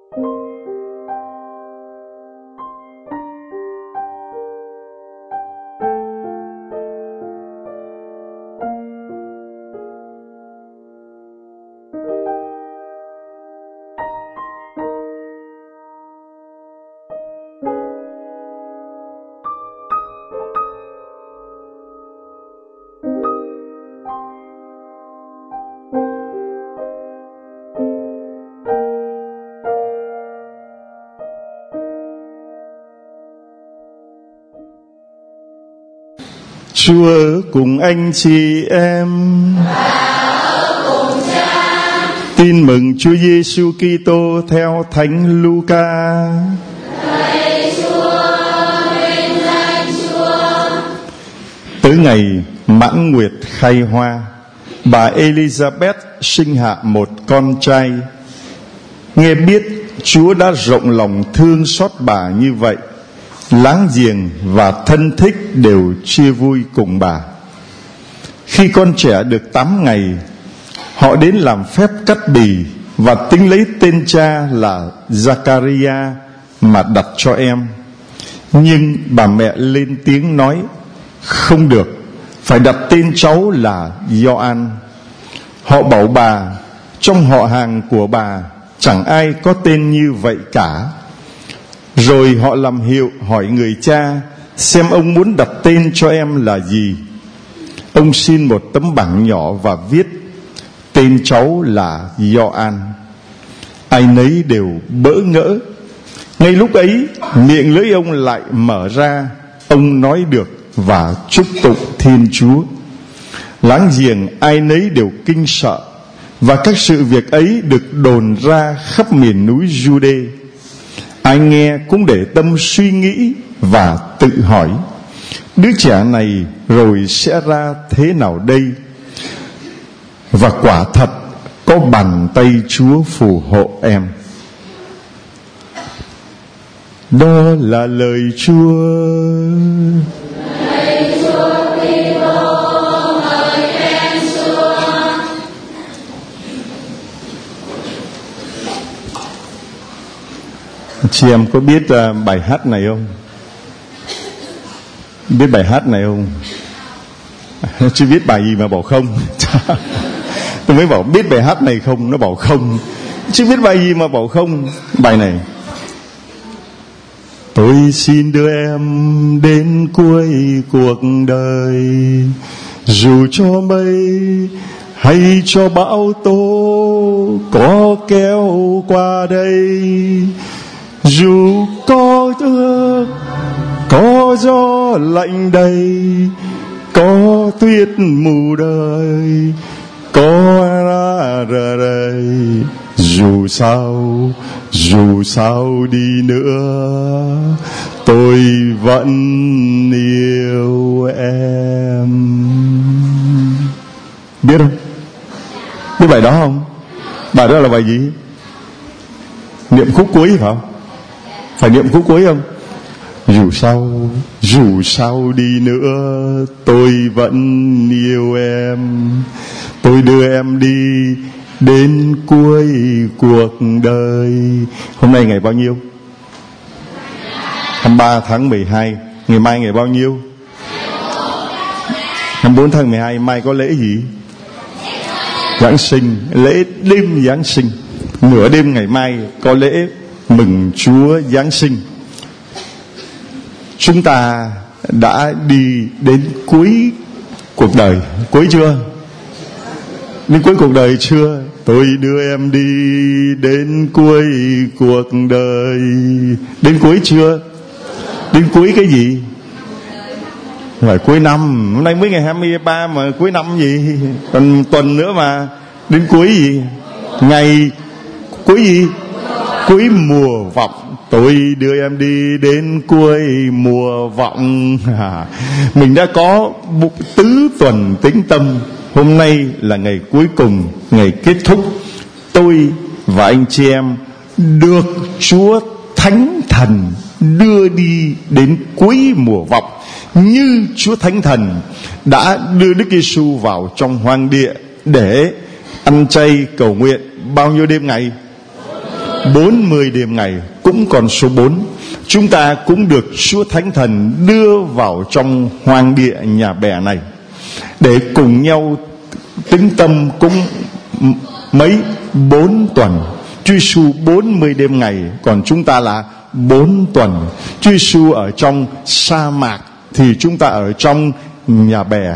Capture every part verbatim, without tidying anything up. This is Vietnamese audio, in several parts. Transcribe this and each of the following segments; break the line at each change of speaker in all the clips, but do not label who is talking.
Chúa ở cùng anh chị em. Tin mừng Chúa Giêsu Kitô theo Thánh Luca. Tới ngày mãn nguyệt khai hoa, bà Elizabeth sinh hạ một con trai. Nghe biết Chúa đã rộng lòng thương xót bà như vậy, láng giềng và thân thích đều chia vui cùng bà. Khi con trẻ được tám ngày, họ đến làm phép cắt bì và tính lấy tên cha là Zachariah mà đặt cho em. Nhưng bà mẹ lên tiếng nói: không được, phải đặt tên cháu là Gioan. Họ bảo bà: trong họ hàng của bà chẳng ai có tên như vậy cả. Rồi họ làm hiệu hỏi người cha xem ông muốn đặt tên cho em là gì. Ông xin một tấm bảng nhỏ và viết: tên cháu là Gioan. Ai nấy đều bỡ ngỡ. Ngay lúc ấy, miệng lưỡi ông lại mở ra, ông nói được và chúc tụng Thiên Chúa. Láng giềng ai nấy đều kinh sợ, và các sự việc ấy được đồn ra khắp miền núi Giu-đê. Ai nghe cũng để tâm suy nghĩ và tự hỏi: đứa trẻ này rồi sẽ ra thế nào đây? Và quả thật có bàn tay Chúa phù hộ em. Đó là lời Chúa.
Lời Chúa Kitô, ngợi khen Chúa.
Chị em có biết uh, bài hát này không? Biết bài hát này không? Chứ biết bài gì mà bảo không? Tôi mới bảo biết bài hát này không, nó bảo không. Chứ biết bài gì mà bảo không? Bài này: tôi xin đưa em đến cuối cuộc đời, dù cho mây hay cho bão tố có kéo qua đây, dù có ước có gió lạnh đầy, có tuyết mù đời, có ra rời. Dù sao, dù sao đi nữa, tôi vẫn yêu em. Biết không? Biết bài đó không? Bài đó là bài gì? Niệm khúc cuối phải không? Phải niệm khúc cuối không? Dù sao, dù sao đi nữa, tôi vẫn yêu em. Tôi đưa em đi đến cuối cuộc đời. Hôm nay ngày bao nhiêu? hai mươi ba tháng mười hai. Ngày mai ngày bao nhiêu? hai mươi bốn tháng mười hai. Mai có lễ gì? Giáng sinh. Lễ đêm Giáng sinh. Nửa đêm ngày mai có lễ mừng Chúa Giáng sinh. Chúng ta đã đi đến cuối cuộc đời. Cuối chưa? Đến cuối cuộc đời chưa? Tôi đưa em đi đến cuối cuộc đời. Đến cuối chưa? Đến cuối cái gì? Phải cuối năm. Hôm nay mới ngày hai mươi ba mà cuối năm gì? Còn tuần nữa mà. Đến cuối gì? Ngày cuối gì? Cuối mùa vọng. Tôi đưa em đi đến cuối mùa vọng. à, Mình đã có một tứ tuần tĩnh tâm. Hôm nay là ngày cuối cùng, ngày kết thúc. Tôi và anh chị em được Chúa Thánh Thần đưa đi đến cuối mùa vọng, như Chúa Thánh Thần đã đưa Đức Giêsu vào trong hoang địa để ăn chay cầu nguyện bao nhiêu đêm ngày? bốn mươi đêm ngày cũng còn số bốn. Chúng ta cũng được Chúa Thánh Thần đưa vào trong hoang địa nhà bè này để cùng nhau tĩnh tâm cũng mấy bốn tuần. Chúa Giêsu bốn mươi đêm ngày, còn chúng ta là bốn tuần. Chúa Giêsu ở trong sa mạc thì chúng ta ở trong nhà bè.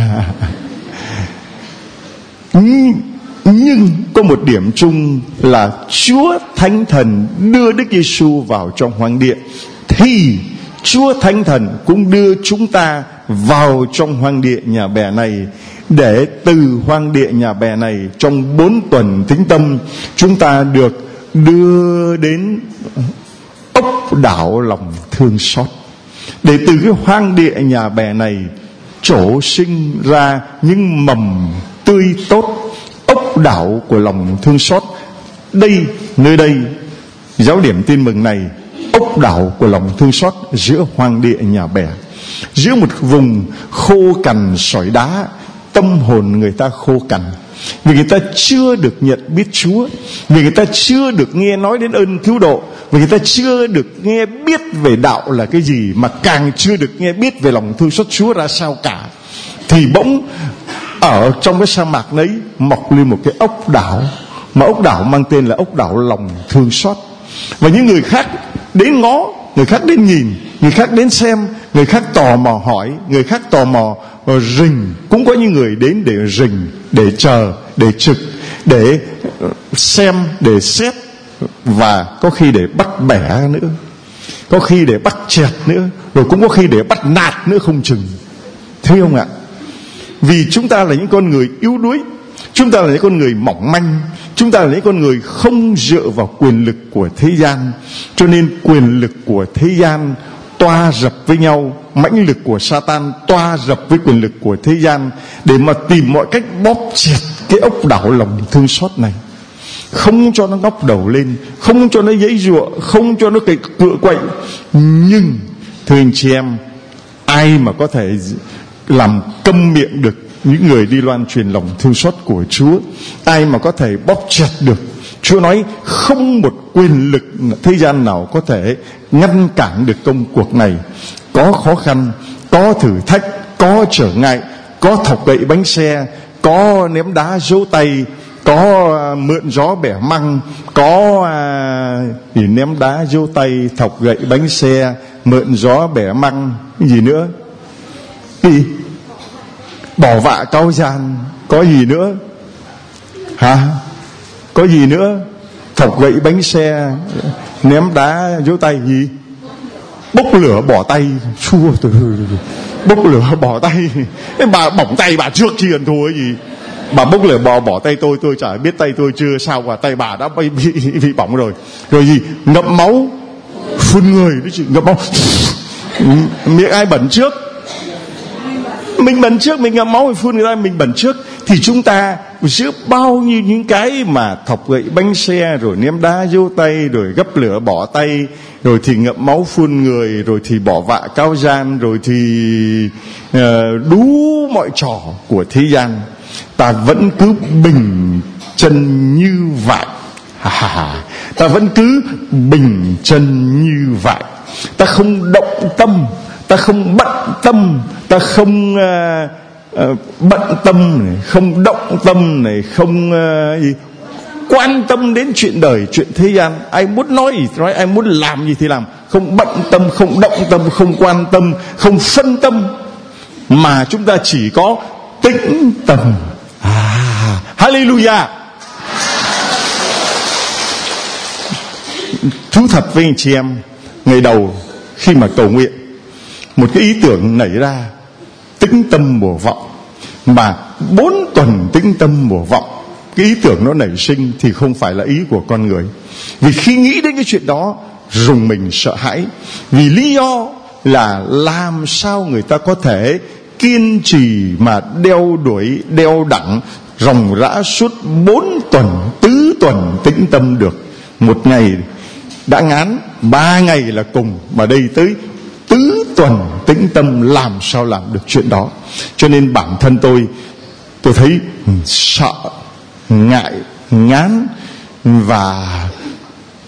Nhưng có một điểm chung là Chúa Thánh Thần đưa Đức Giêsu vào trong hoang địa, thì Chúa Thánh Thần cũng đưa chúng ta vào trong hoang địa nhà bè này, để từ hoang địa nhà bè này trong bốn tuần tĩnh tâm chúng ta được đưa đến ốc đảo lòng thương xót, để từ cái hoang địa nhà bè này trổ sinh ra những mầm tươi tốt, ốc đảo của lòng thương xót. Đây, nơi đây, giáo điểm tin mừng này, ốc đảo của lòng thương xót giữa hoang địa nhà bè, giữa một vùng khô cằn sỏi đá. Tâm hồn người ta khô cằn vì người ta chưa được nhận biết Chúa, vì người ta chưa được nghe nói đến ơn cứu độ, vì người ta chưa được nghe biết về đạo là cái gì, mà càng chưa được nghe biết về lòng thương xót Chúa ra sao cả. Thì bỗng ở trong cái sa mạc đấy mọc lên một cái ốc đảo, mà ốc đảo mang tên là ốc đảo lòng thương xót. Và những người khác đến ngó, người khác đến nhìn, người khác đến xem, người khác tò mò hỏi, người khác tò mò rình. Cũng có những người đến để rình, để chờ, để trực, để xem, để xét, và có khi để bắt bẻ nữa, có khi để bắt chẹt nữa, rồi cũng có khi để bắt nạt nữa không chừng. Thấy không ạ? Vì chúng ta là những con người yếu đuối, chúng ta là những con người mỏng manh, chúng ta là những con người không dựa vào quyền lực của thế gian, cho nên quyền lực của thế gian toa rập với nhau, mãnh lực của Satan toa rập với quyền lực của thế gian, để mà tìm mọi cách bóp chẹt cái ốc đảo lòng thương xót này, không cho nó ngóc đầu lên, không cho nó giãy giụa, không cho nó cậy cựa quậy. Nhưng thưa anh chị em, ai mà có thể làm câm miệng được những người đi loan truyền lòng thương xót của Chúa? Ai mà có thể bóp chặt được? Chúa nói không một quyền lực thế gian nào có thể ngăn cản được công cuộc này. Có khó khăn, có thử thách, có trở ngại, có thọc gậy bánh xe, có ném đá giấu tay, có mượn gió bẻ măng, có à, thì ném đá giấu tay, thọc gậy bánh xe, mượn gió bẻ măng, cái gì nữa? Cái gì? Bỏ vạ cao gian, có gì nữa? Hả? Có gì nữa? Thọc gậy bánh xe, ném đá giấu tay, gì? Bốc lửa bỏ tay. Chua từ bốc lửa bỏ tay. Bà bỏng tay bà trước chi gần thua cái gì? Bà bốc lửa bỏ bỏ tay tôi, tôi chả biết tay tôi chưa sao mà tay bà đã bị, bị, bị bỏng rồi. Rồi gì? Ngậm máu phun người đấy chị, ngậm máu. Miệng ai bẩn trước? Mình bẩn trước, mình ngậm máu, mình phun người ta, mình bẩn trước. Thì chúng ta giữa bao nhiêu những cái mà thọc gậy bánh xe, rồi ném đá vô tay, rồi gấp lửa bỏ tay, rồi thì ngậm máu phun người, rồi thì bỏ vạ cao gian, rồi thì uh, đủ mọi trò của thế gian, ta vẫn cứ bình chân như vậy. Ta vẫn cứ bình chân như vậy. Ta không động tâm, ta không bận tâm, ta không uh, uh, bận tâm này, không động tâm này, không uh, gì, quan tâm đến chuyện đời, chuyện thế gian. Ai muốn nói gì thì nói, ai muốn làm gì thì làm, không bận tâm, không động tâm, không quan tâm, không phân tâm, mà chúng ta chỉ có tĩnh tâm. À, hallelujah. Thú thật với anh chị em, ngày đầu khi mà cầu nguyện, một cái ý tưởng nảy ra, tĩnh tâm mùa vọng, mà bốn tuần tĩnh tâm mùa vọng. Cái ý tưởng nó nảy sinh thì không phải là ý của con người. Vì khi nghĩ đến cái chuyện đó, rùng mình sợ hãi. Vì lý do là làm sao người ta có thể kiên trì mà đeo đuổi, đeo đẳng ròng rã suốt bốn tuần, tứ tuần tĩnh tâm được. Một ngày đã ngán, ba ngày là cùng, mà đây tới tứ tuần tĩnh tâm, làm sao làm được chuyện đó? Cho nên bản thân tôi, tôi thấy sợ, ngại, ngán và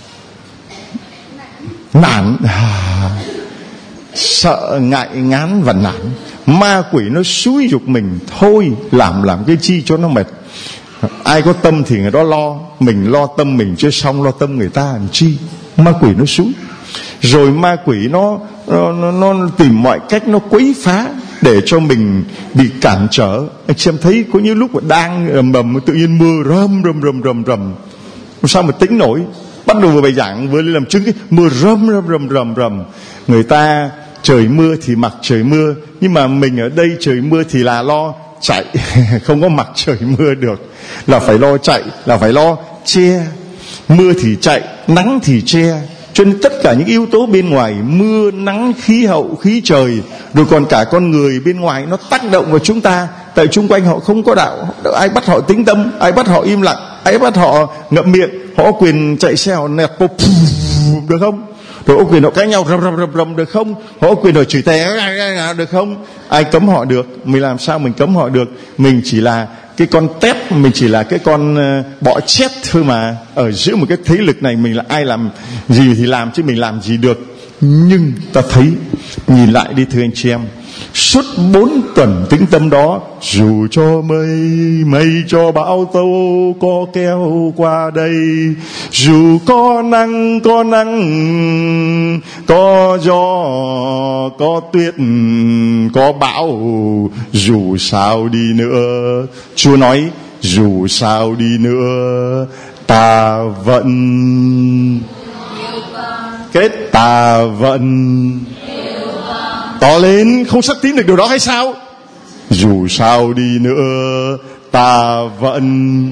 nản, à, sợ ngại ngán và nản. Ma quỷ nó xúi giục mình, thôi làm làm cái chi cho nó mệt. Ai có tâm thì người đó lo, mình lo tâm mình chứ xong lo tâm người ta làm chi. Ma quỷ nó xúi. Rồi ma quỷ nó, nó, nó, nó tìm mọi cách nó quấy phá để cho mình bị cản trở. Anh xem thấy có những lúc mà đang ầm ầm tự nhiên mưa rầm rầm rầm rầm rầm, sao mà tính nổi. Bắt đầu vừa bài giảng vừa lên làm chứng cái mưa rầm rầm rầm rầm rầm. Người ta trời mưa thì mặc trời mưa, nhưng mà mình ở đây trời mưa thì là lo chạy, không có mặc trời mưa được, là phải lo chạy, là phải lo che. Mưa thì chạy, nắng thì che. Cho nên tất cả những yếu tố bên ngoài, mưa, nắng, khí hậu, khí trời, rồi còn cả con người bên ngoài, nó tác động vào chúng ta. Tại chung quanh họ không có đạo, ai bắt họ tĩnh tâm, ai bắt họ im lặng, ai bắt họ ngậm miệng. Họ có quyền chạy xe, họ nẹt po, được không? Rồi có quyền họ cãi nhau rầm rầm rầm rầm, được không? Họ có quyền họ chửi thề, được không? Ai cấm họ được? Mình làm sao mình cấm họ được? Mình chỉ là cái con tép, mình chỉ là cái con uh, bọ chết thôi mà. Ở giữa một cái thế lực này, mình là ai làm gì thì làm, chứ mình làm gì được. Nhưng ta thấy, nhìn lại đi thưa anh chị em, suốt bốn tuần tĩnh tâm đó, dù cho mây mây cho bão tố có kéo qua đây, dù có nắng có nắng, có gió có tuyết có bão, dù sao đi nữa, Chúa nói dù sao đi nữa ta vẫn kết, ta vẫn to lên. Không xác tín được điều đó hay sao? Dù sao đi nữa ta vẫn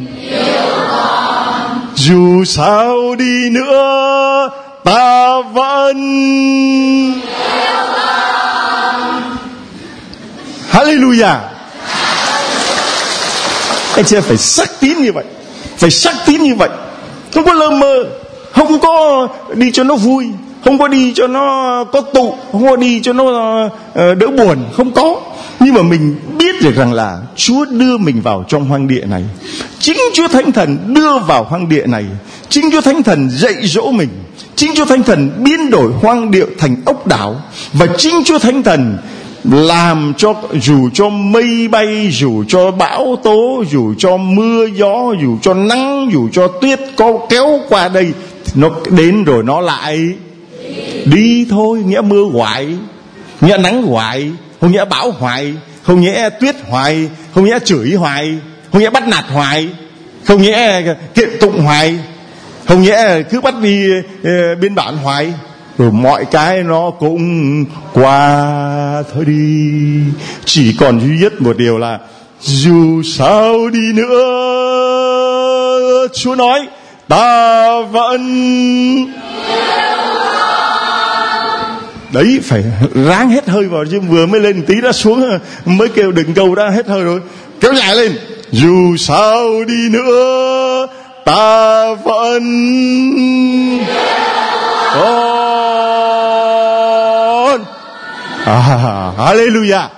dù sao đi nữa ta vẫn Hallelujah. Anh chị em phải xác tín như vậy, phải xác tín như vậy, không có lơ mơ, không có đi cho nó vui, không có đi cho nó có tụ, không có đi cho nó uh, đỡ buồn, không có. Nhưng mà mình biết được rằng là Chúa đưa mình vào trong hoang địa này, chính Chúa Thánh Thần đưa vào hoang địa này, chính Chúa Thánh Thần dạy dỗ mình, chính Chúa Thánh Thần biến đổi hoang địa thành ốc đảo, và chính Chúa Thánh Thần làm cho dù cho mây bay, dù cho bão tố, dù cho mưa gió, dù cho nắng, dù cho tuyết có kéo qua đây, nó đến rồi nó lại đi thôi. Nghĩa mưa hoài, nghĩa nắng hoài, không nghĩa bão hoài, không nghĩa tuyết hoài, không nghĩa chửi hoài, không nghĩa bắt nạt hoài, không nghĩa kiện tụng hoài, không nghĩa cứ bắt đi uh, biên bản hoài. Rồi mọi cái nó cũng qua thôi đi. Chỉ còn duy nhất một điều là dù sao đi nữa, Chúa nói ta vẫn. Đấy, phải ráng hết hơi vào, chứ vừa mới lên tí đã xuống, mới kêu đừng câu đã hết hơi rồi. Kéo dài lên, dù sao đi nữa ta vẫn con. À, hallelujah.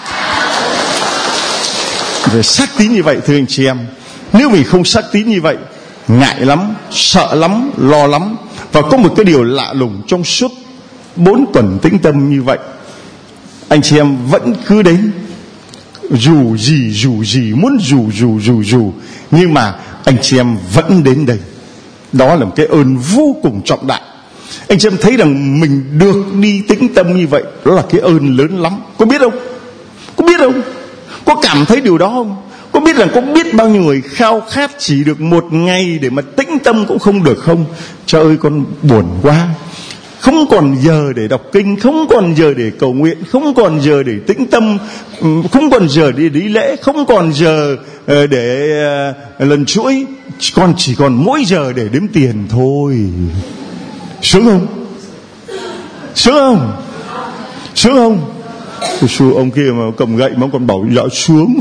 Về xác tín như vậy thưa anh chị em. Nếu mình không xác tín như vậy, ngại lắm, sợ lắm, lo lắm. Và có một cái điều lạ lùng, trong suốt bốn tuần tĩnh tâm như vậy, anh chị em vẫn cứ đến, dù gì dù gì, muốn dù dù dù dù, nhưng mà anh chị em vẫn đến đây. Đó là một cái ơn vô cùng trọng đại. Anh chị em thấy rằng mình được đi tĩnh tâm như vậy, đó là cái ơn lớn lắm. Có biết không? Có biết không? Có cảm thấy điều đó không? Có biết rằng có biết bao nhiêu người khao khát chỉ được một ngày để mà tĩnh tâm cũng không được không? Trời ơi, con buồn quá. Không còn giờ để đọc kinh, không còn giờ để cầu nguyện, không còn giờ để tĩnh tâm, không còn giờ để đi lễ, không còn giờ để lần chuỗi, còn chỉ còn mỗi giờ để đếm tiền thôi. Sướng không? Sướng không? Sướng không? Sư ông kia mà cầm gậy mà còn bảo dạ sướng.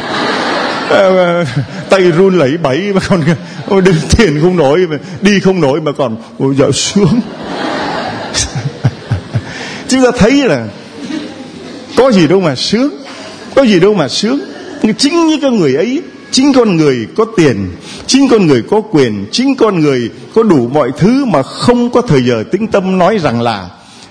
Tay run lẩy bẩy mà còn đếm tiền không nổi, mà đi không nổi mà còn dạ sướng. Chúng ta thấy là có gì đâu mà sướng, có gì đâu mà sướng. Chính những cái người ấy, chính con người có tiền, chính con người có quyền, chính con người có đủ mọi thứ mà không có thời giờ tĩnh tâm, nói rằng là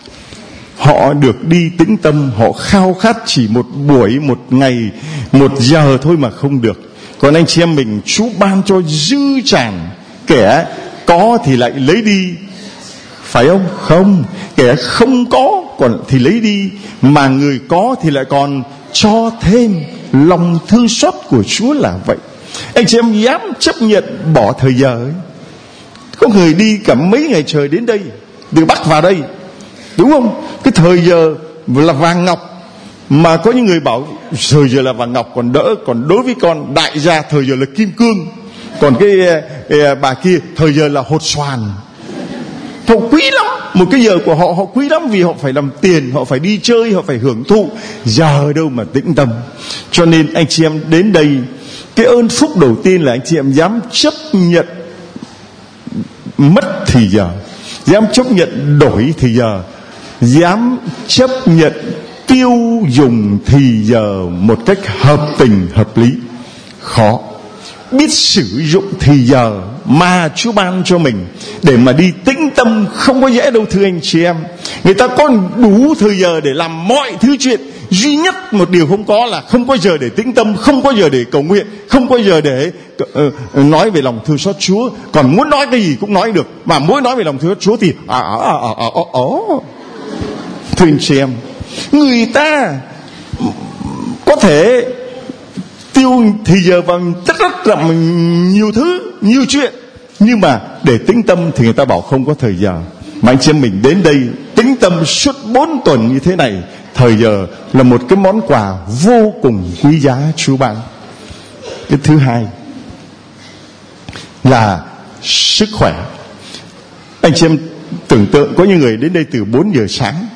họ được đi tĩnh tâm, họ khao khát chỉ một buổi, một ngày, một giờ thôi mà không được. Còn anh chị em mình, Chúa ban cho dư tràn, kẻ có thì lại lấy đi, phải không? Không, kẻ không có còn thì lấy đi, mà người có thì lại còn cho thêm. Lòng thương xót của Chúa là vậy. Anh chị em dám chấp nhận bỏ thời giờ ấy. Có người đi cả mấy ngày trời đến đây, từ Bắc vào đây, đúng không? Cái thời giờ là vàng ngọc, mà có những người bảo thời giờ là vàng ngọc còn đỡ, còn đối với con đại gia thời giờ là kim cương, còn cái e, bà kia thời giờ là hột xoàn. Họ quý lắm, một cái giờ của họ họ quý lắm, vì họ phải làm tiền, họ phải đi chơi, họ phải hưởng thụ, giờ đâu mà tĩnh tâm. Cho nên anh chị em đến đây, cái ơn phúc đầu tiên là anh chị em dám chấp nhận mất thì giờ, dám chấp nhận đổi thì giờ, dám chấp nhận tiêu dùng thì giờ một cách hợp tình hợp lý. Khó. Biết sử dụng thì giờ mà Chúa ban cho mình để mà đi tĩnh tâm không có dễ đâu thưa anh chị em. Người ta có đủ thời giờ để làm mọi thứ chuyện, duy nhất một điều không có là không có giờ để tĩnh tâm, không có giờ để cầu nguyện, không có giờ để uh, nói về lòng thương xót Chúa. Còn muốn nói cái gì cũng nói được, mà muốn nói về lòng thương xót Chúa thì à à à à à à. Thưa anh chị em, người ta có thể tiêu thì giờ bằng rất rất là nhiều thứ, nhiều chuyện, nhưng mà để tĩnh tâm thì người ta bảo không có thời giờ. Mà anh chị em mình đến đây tĩnh tâm suốt bốn tuần như thế này, thời giờ là một cái món quà vô cùng quý giá Chúa ban. Cái thứ hai là sức khỏe. Anh chị em tưởng tượng có những người đến đây từ bốn giờ sáng,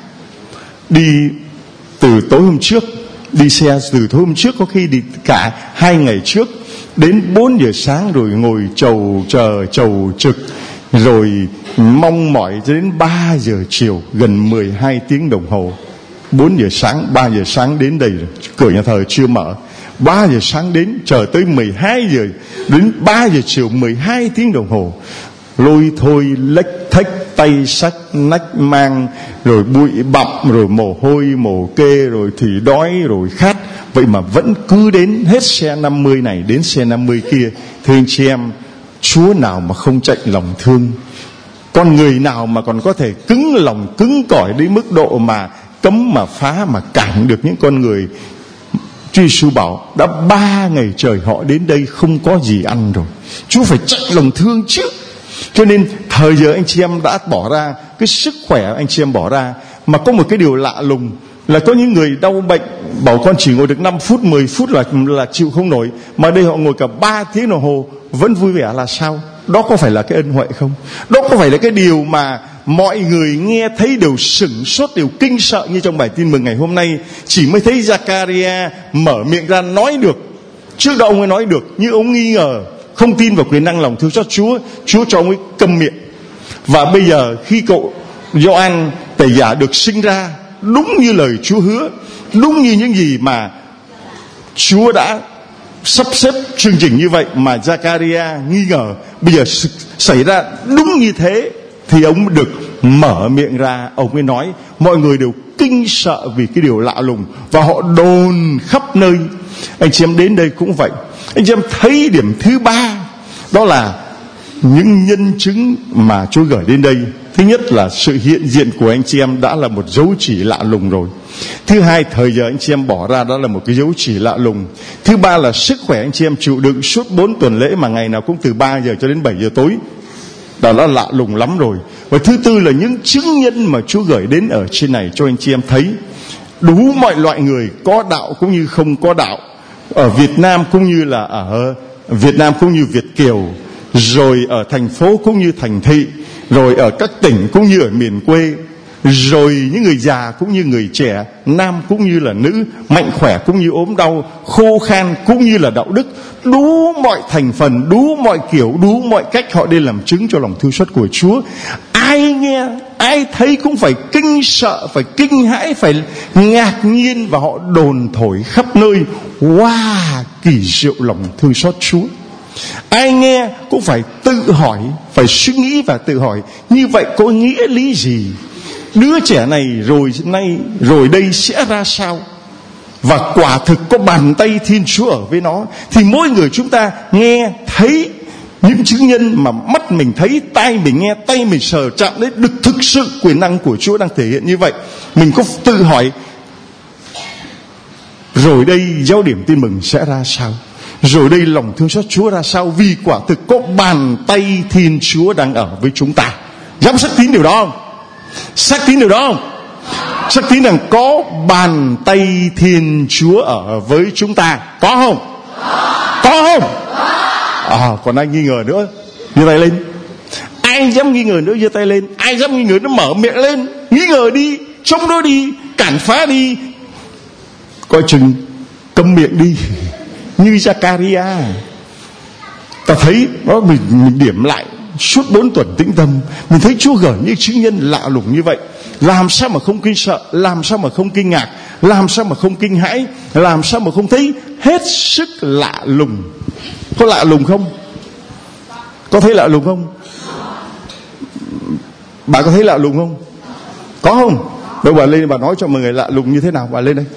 đi từ tối hôm trước, đi xe từ tối hôm trước, có khi đi cả hai ngày trước, đến bốn giờ sáng rồi ngồi chầu chờ chầu trực, rồi mong mỏi cho đến ba giờ chiều, gần mười hai tiếng đồng hồ. Bốn giờ sáng, ba giờ sáng đến đây rồi, cửa nhà thờ chưa mở. Ba giờ sáng đến, chờ tới mười hai giờ, đến ba giờ chiều, mười hai tiếng đồng hồ. Lôi thôi lách thách, tay sách nách mang, rồi bụi bặm, rồi mồ hôi mồ kê, rồi thì đói, rồi khát. Vậy mà vẫn cứ đến hết xe năm mươi này đến xe năm mươi kia. Thưa anh chị em, Chúa nào mà không chạnh lòng thương? Con người nào mà còn có thể cứng lòng, cứng cỏi đến mức độ mà cấm mà phá mà cản được những con người? Chúa Giêsu bảo đã ba ngày trời họ đến đây không có gì ăn rồi. Chúa phải chạnh lòng thương chứ. Cho nên thời giờ anh chị em đã bỏ ra, cái sức khỏe anh chị em bỏ ra. Mà có một cái điều lạ lùng là có những người đau bệnh bảo con chỉ ngồi được năm phút, mười phút là là chịu không nổi, mà đây họ ngồi cả ba tiếng đồng hồ vẫn vui vẻ là sao? Đó có phải là cái ân huệ không? Đó có phải là cái điều mà mọi người nghe thấy đều sửng sốt, đều kinh sợ như trong bài tin mừng ngày hôm nay? Chỉ mới thấy Zakaria mở miệng ra nói được. Trước đó ông ấy nói được, nhưng ông nghi ngờ, không tin vào quyền năng lòng thương xót Chúa. Chúa cho ông ấy câm miệng. Và bây giờ khi cậu Gioan Tẩy Giả được sinh ra, đúng như lời Chúa hứa, đúng như những gì mà Chúa đã sắp xếp chương trình như vậy, mà Zakaria nghi ngờ, bây giờ xảy ra đúng như thế, thì ông được mở miệng ra. Ông ấy nói, mọi người đều kinh sợ vì cái điều lạ lùng, và họ đồn khắp nơi. Anh chị em đến đây cũng vậy. Anh chị em thấy điểm thứ ba, đó là những nhân chứng mà Chúa gửi đến đây. Thứ nhất là sự hiện diện của anh chị em đã là một dấu chỉ lạ lùng rồi. Thứ hai, thời giờ anh chị em bỏ ra đó là một cái dấu chỉ lạ lùng. Thứ ba là sức khỏe anh chị em chịu đựng suốt bốn tuần lễ, mà ngày nào cũng từ ba giờ cho đến bảy giờ tối. Đó là lạ lùng lắm rồi. Và thứ tư là những chứng nhân mà Chúa gửi đến ở trên này cho anh chị em thấy. Đủ mọi loại người, có đạo cũng như không có đạo, ở Việt Nam cũng như là ở Việt Nam cũng như Việt kiều, rồi ở thành phố cũng như thành thị, rồi ở các tỉnh cũng như ở miền quê. rồi những người già cũng như người trẻ, nam cũng như là nữ, mạnh khỏe cũng như ốm đau, khô khan cũng như là đạo đức, đủ mọi thành phần, đủ mọi kiểu, đủ mọi cách họ đi làm chứng cho lòng thương xót của Chúa. Ai nghe, ai thấy cũng phải kinh sợ, phải kinh hãi, phải ngạc nhiên, và họ đồn thổi khắp nơi: wow, kỳ diệu lòng thương xót Chúa. Ai nghe cũng phải tự hỏi, phải suy nghĩ và tự hỏi: như vậy có nghĩa lý gì? Đứa trẻ này rồi nay rồi đây sẽ ra sao? Và quả thực có bàn tay Thiên Chúa ở với nó. Thì mỗi người chúng ta nghe thấy những chứng nhân mà mắt mình thấy, tai mình nghe, tay mình sờ chạm đấy, được thực sự quyền năng của Chúa đang thể hiện như vậy. Mình có tự hỏi: rồi đây giáo điểm tin mừng sẽ ra sao? Rồi đây lòng thương xót Chúa ra sao? Vì quả thực có bàn tay Thiên Chúa đang ở với chúng ta. Dám xác tín điều đó không? Xác tín điều đó không? Xác tín rằng có bàn tay Thiên Chúa ở với chúng ta. Có không? Có không? À, còn ai nghi ngờ nữa giơ tay lên. Ai dám nghi ngờ nữa giơ tay lên. Ai dám nghi ngờ nó mở miệng lên. Nghi ngờ đi, chống đối đi, cản phá đi, coi chừng câm miệng đi. Như Zakaria, ta thấy đó, mình, mình điểm lại suốt bốn tuần tĩnh tâm, mình thấy Chúa gửi những chứng nhân lạ lùng như vậy. Làm sao mà không kinh sợ, làm sao mà không kinh ngạc, làm sao mà không kinh hãi, làm sao mà không thấy hết sức lạ lùng. Có lạ lùng không? Có thấy lạ lùng không? Bà có thấy lạ lùng không? Có không? Đâu, bà lên bà nói cho mọi người lạ lùng như thế nào. Bà lên đây,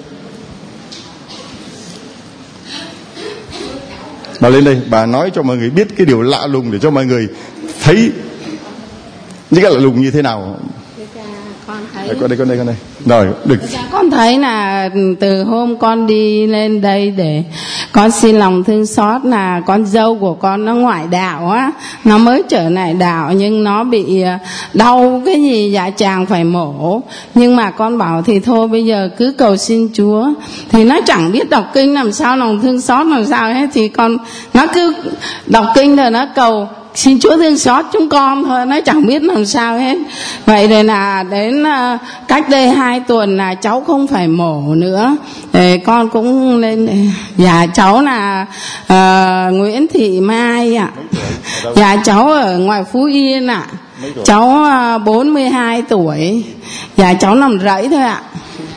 bà lên đây, bà nói cho mọi người biết cái điều lạ lùng để cho mọi người thấy những cái lạ lùng như thế nào.
Con thấy
đây, con đây, con đây, con đây. Rồi, được.
Con thấy là từ hôm con đi lên đây để con xin lòng thương xót là con dâu của con nó ngoại đạo á, nó mới trở lại đạo nhưng nó bị đau cái gì dạ chàng phải mổ. Nhưng mà con bảo thì thôi bây giờ cứ cầu xin Chúa. Thì nó chẳng biết đọc kinh làm sao lòng thương xót làm sao hết, thì con nó cứ đọc kinh rồi nó cầu xin Chúa thương xót chúng con thôi, nó chẳng biết làm sao hết. Vậy thì là đến uh, cách đây hai tuần là cháu không phải mổ nữa, thì con cũng lên. Dạ cháu là uh, Nguyễn Thị Mai ạ. Dạ cháu ở ngoài Phú Yên ạ. Cháu uh, bốn mươi hai tuổi. Dạ cháu nằm rẫy thôi ạ.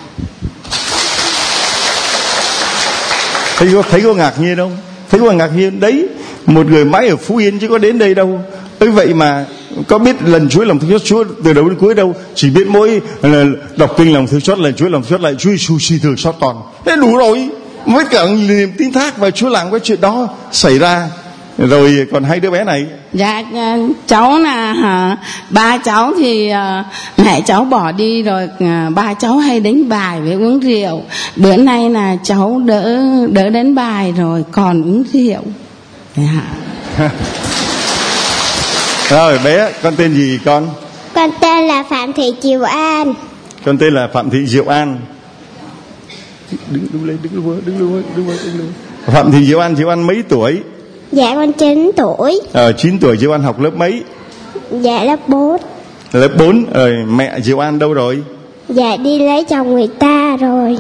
Thấy có, thấy có ngạc nhiên không? Thấy có ngạc nhiên đấy, một người mãi ở Phú Yên chứ có đến đây đâu. Ấy vậy mà có biết lần Chúa lòng thương xót Chúa từ đầu đến cuối đâu, chỉ biết mỗi là đọc kinh lòng thương xót, lần Chúa lòng thương xót lại Chúa Giêsu xin thương xót con. Thế đủ rồi, với cả niềm tin thác và Chúa làm cái chuyện đó xảy ra. Rồi còn hai đứa bé này.
Dạ cháu là hả, ba cháu thì uh, mẹ cháu bỏ đi rồi, uh, ba cháu hay đánh bài với uống rượu. Bữa nay là cháu đỡ đỡ đánh bài rồi còn uống rượu. Dạ.
Rồi bé, con tên gì con?
Con tên là Phạm Thị Diệu An.
Con tên là Phạm Thị Diệu An. Đứng đứng lên, đứng lên, đứng lên, đứng lên, đứng lên. Phạm Thị Diệu An, Diệu An mấy tuổi?
Dạ con chín tuổi.
Ờ, chín tuổi. Diệu An học lớp mấy?
Dạ lớp bốn.
Lớp bốn. Rồi mẹ Diệu An đâu rồi?
Dạ đi lấy chồng người ta rồi.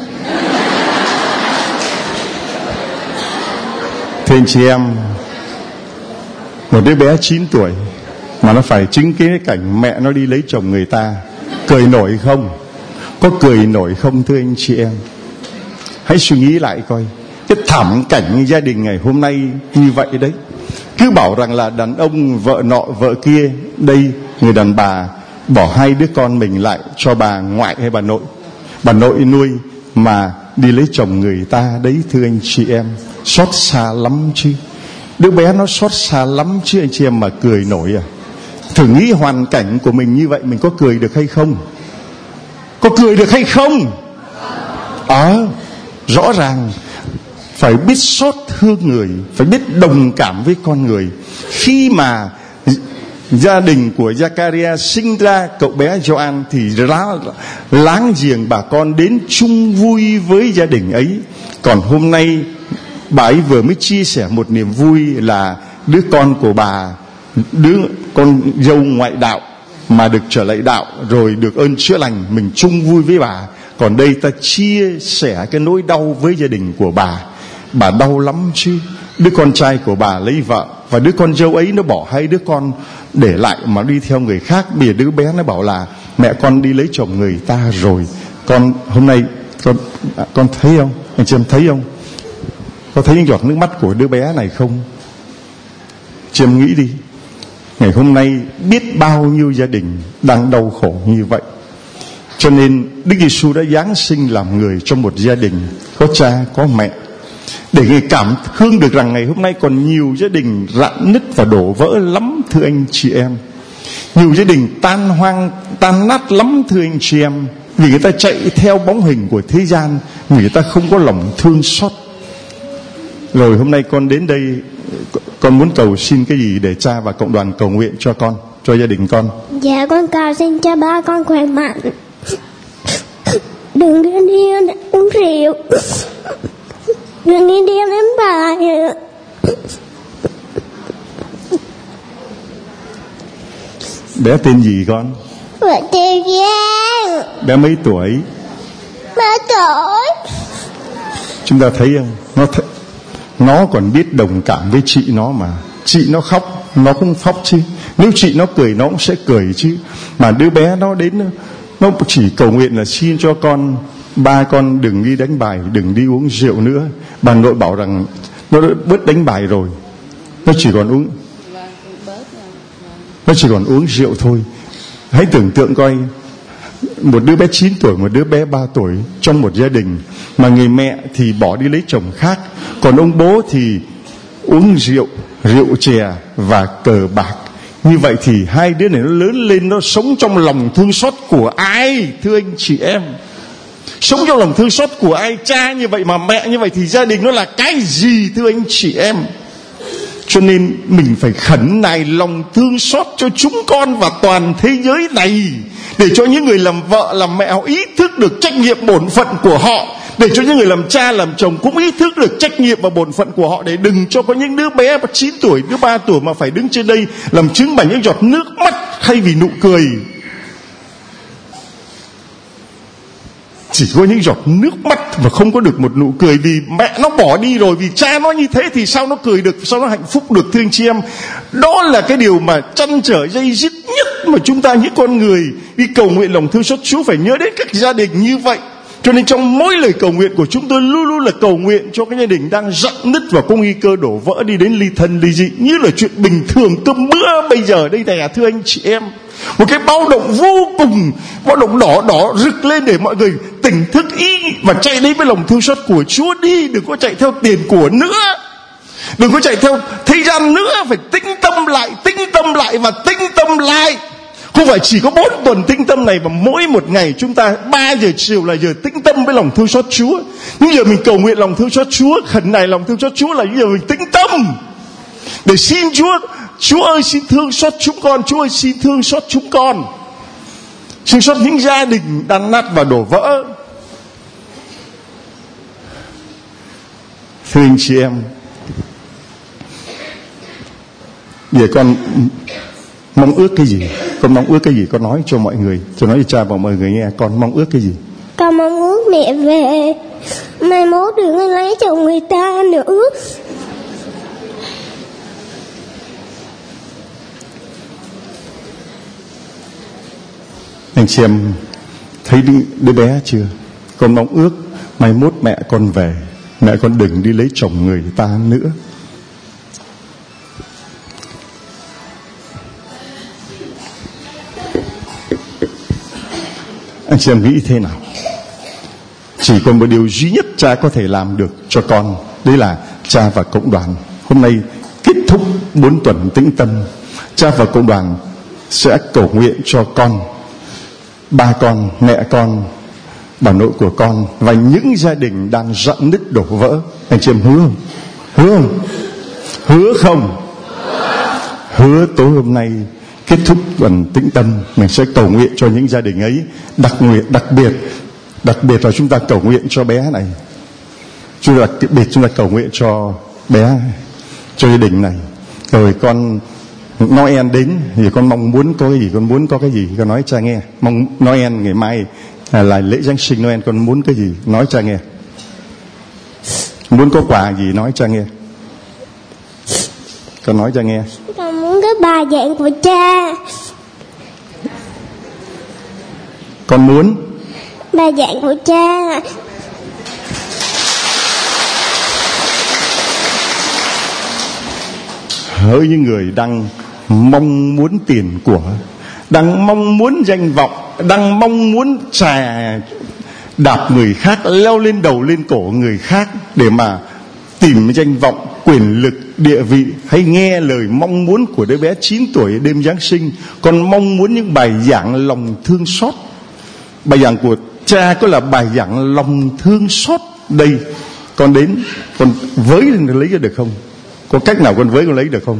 Thưa anh chị em, một đứa bé chín tuổi mà nó phải chứng kiến cái cảnh mẹ nó đi lấy chồng người ta, cười nổi không? Có cười nổi không thưa anh chị em? Hãy suy nghĩ lại coi cái thảm cảnh gia đình ngày hôm nay như vậy đấy. Cứ bảo rằng là đàn ông vợ nọ vợ kia, đây người đàn bà bỏ hai đứa con mình lại cho bà ngoại hay bà nội, bà nội nuôi mà đi lấy chồng người ta đấy. Thưa anh chị em, xót xa lắm chứ. Đứa bé nó xót xa lắm chứ anh chị em, mà cười nổi à? Thử nghĩ hoàn cảnh của mình như vậy, mình có cười được hay không? Có cười được hay không? Ờ, à, rõ ràng phải biết xót thương người, phải biết đồng cảm với con người. Khi mà gia đình của Zakaria sinh ra cậu bé Gioan thì lá, láng giềng bà con đến chung vui với gia đình ấy. Còn hôm nay bà ấy vừa mới chia sẻ một niềm vui là đứa con của bà, đứa con dâu ngoại đạo, mà được trở lại đạo, rồi được ơn chữa lành, mình chung vui với bà. Còn đây ta chia sẻ cái nỗi đau với gia đình của bà. Bà đau lắm chứ. Đứa con trai của bà lấy vợ, và đứa con dâu ấy nó bỏ hai đứa con để lại mà đi theo người khác. Bây giờ đứa bé nó bảo là mẹ con đi lấy chồng người ta rồi. Con hôm nay con con thấy không? Anh chị em thấy không? Có thấy những giọt nước mắt của đứa bé này không? Chị em nghĩ đi, ngày hôm nay biết bao nhiêu gia đình đang đau khổ như vậy. Cho nên Đức Giêsu đã giáng sinh làm người trong một gia đình có cha có mẹ, để Ngài cảm thương được rằng ngày hôm nay còn nhiều gia đình rạn nứt và đổ vỡ lắm, thưa anh chị em. Nhiều gia đình tan hoang, tan nát lắm, thưa anh chị em. Vì người ta chạy theo bóng hình của thế gian, người ta không có lòng thương xót. Rồi hôm nay con đến đây, con muốn cầu xin cái gì để cha và cộng đoàn cầu nguyện cho con, cho gia đình con?
Dạ con cầu xin cho ba con khỏe mạnh, đừng có đi uống rượu, đừng đi đi đánh bài.
Bé tên gì con?
Vợ Tiêu Giang.
Bé mấy tuổi?
Ba tuổi.
Chúng ta thấy không? Nó th- nó còn biết đồng cảm với chị nó mà. Chị nó khóc, nó cũng khóc chứ. Nếu chị nó cười, nó cũng sẽ cười chứ. Mà đứa bé nó đến, nó chỉ cầu nguyện là xin cho con, ba con đừng đi đánh bài, đừng đi uống rượu nữa. Bà nội bảo rằng nó đã bớt đánh bài rồi, nó chỉ còn uống Nó chỉ còn uống rượu thôi. Hãy tưởng tượng coi, một đứa bé chín tuổi, một đứa bé ba tuổi trong một gia đình, mà người mẹ thì bỏ đi lấy chồng khác, còn ông bố thì uống rượu, rượu chè và cờ bạc. Như vậy thì hai đứa này nó lớn lên, nó sống trong lòng thương xót của ai, thưa anh chị em? Sống trong lòng thương xót của ai? Cha như vậy mà mẹ như vậy thì gia đình nó là cái gì, thưa anh chị em? Cho nên mình phải khẩn nài lòng thương xót cho chúng con và toàn thế giới này, để cho những người làm vợ làm mẹ họ ý thức được trách nhiệm bổn phận của họ, để cho những người làm cha làm chồng cũng ý thức được trách nhiệm và bổn phận của họ, để đừng cho có những đứa bé chín tuổi, đứa ba tuổi mà phải đứng trên đây làm chứng bằng những giọt nước mắt thay vì nụ cười. Chỉ có những giọt nước mắt và không có được một nụ cười, vì mẹ nó bỏ đi rồi, vì cha nó như thế thì sao nó cười được, sao nó hạnh phúc được, thưa anh chị em? Đó là cái điều mà trăn trở dây dứt nhất mà chúng ta những con người đi cầu nguyện lòng thương xót Chúa phải nhớ đến các gia đình như vậy. Cho nên trong mỗi lời cầu nguyện của chúng tôi luôn luôn là cầu nguyện cho cái gia đình đang rạn nứt và có nguy cơ đổ vỡ đi đến ly thân ly dị, như là chuyện bình thường cơm bữa bây giờ đây này à, thưa anh chị em. Một cái báo động vô cùng, báo động đỏ đỏ rực lên để mọi người tỉnh thức ý và chạy đến với lòng thương xót của Chúa đi. Đừng có chạy theo tiền của nữa, đừng có chạy theo thế gian nữa. Phải tĩnh tâm lại, tĩnh tâm lại và tĩnh tâm lại. Không phải chỉ có bốn tuần tĩnh tâm này, mà mỗi một ngày chúng ta ba giờ chiều là giờ tĩnh tâm với lòng thương xót Chúa. Nhưng giờ mình cầu nguyện lòng thương xót Chúa, khẩn này lòng thương xót Chúa là giờ mình tĩnh tâm để xin Chúa, Chúa ơi xin thương xót chúng con, Chúa ơi xin thương xót chúng con, thương xót những gia đình đang nát và đổ vỡ. Thưa anh chị em, để con mong ước cái gì? Con mong ước cái gì? Con nói cho mọi người, cho nói cho cha và mọi người nghe. Con mong ước cái gì?
Con mong ước mẹ về, mai mốt đừng có lấy chồng người ta nữa.
Anh chị em thấy đứa bé chưa? Con mong ước mai mốt mẹ con về, mẹ con đừng đi lấy chồng người ta nữa. Anh chị em nghĩ thế nào? Chỉ còn một điều duy nhất cha có thể làm được cho con, đấy là cha và cộng đoàn hôm nay kết thúc bốn tuần tĩnh tâm. Cha và cộng đoàn sẽ cầu nguyện cho con, ba con, mẹ con, bà nội của con và những gia đình đang rạn nứt đổ vỡ. Anh chị em hứa không? Hứa không? Hứa không? Hứa tối hôm nay kết thúc tuần tĩnh tâm, mình sẽ cầu nguyện cho những gia đình ấy. Đặc nguyện, đặc biệt, đặc biệt là chúng ta cầu nguyện cho bé này. Chúng ta đặc biệt chúng ta cầu nguyện cho bé, cho gia đình này. Rồi con Noel đến thì con mong muốn có cái gì, con muốn có cái gì, con nói cha nghe. Mong Noel ngày mai là, là lễ Giáng sinh Noel, con muốn cái gì, nói cha nghe. Muốn có quà gì nói cha nghe. Con nói cha nghe.
Con muốn cái bài giảng của cha.
Con muốn
bài giảng của cha.
Hỡi những người đang mong muốn tiền của, đang mong muốn danh vọng, đang mong muốn trà đạp người khác, leo lên đầu lên cổ người khác để mà tìm danh vọng, quyền lực, địa vị, hãy nghe lời mong muốn của đứa bé chín tuổi đêm Giáng sinh. Con mong muốn những bài giảng lòng thương xót. Bài giảng của cha có là bài giảng lòng thương xót. Đây, con đến, con với lên lấy cho được không? Có cách nào con với con lấy được không?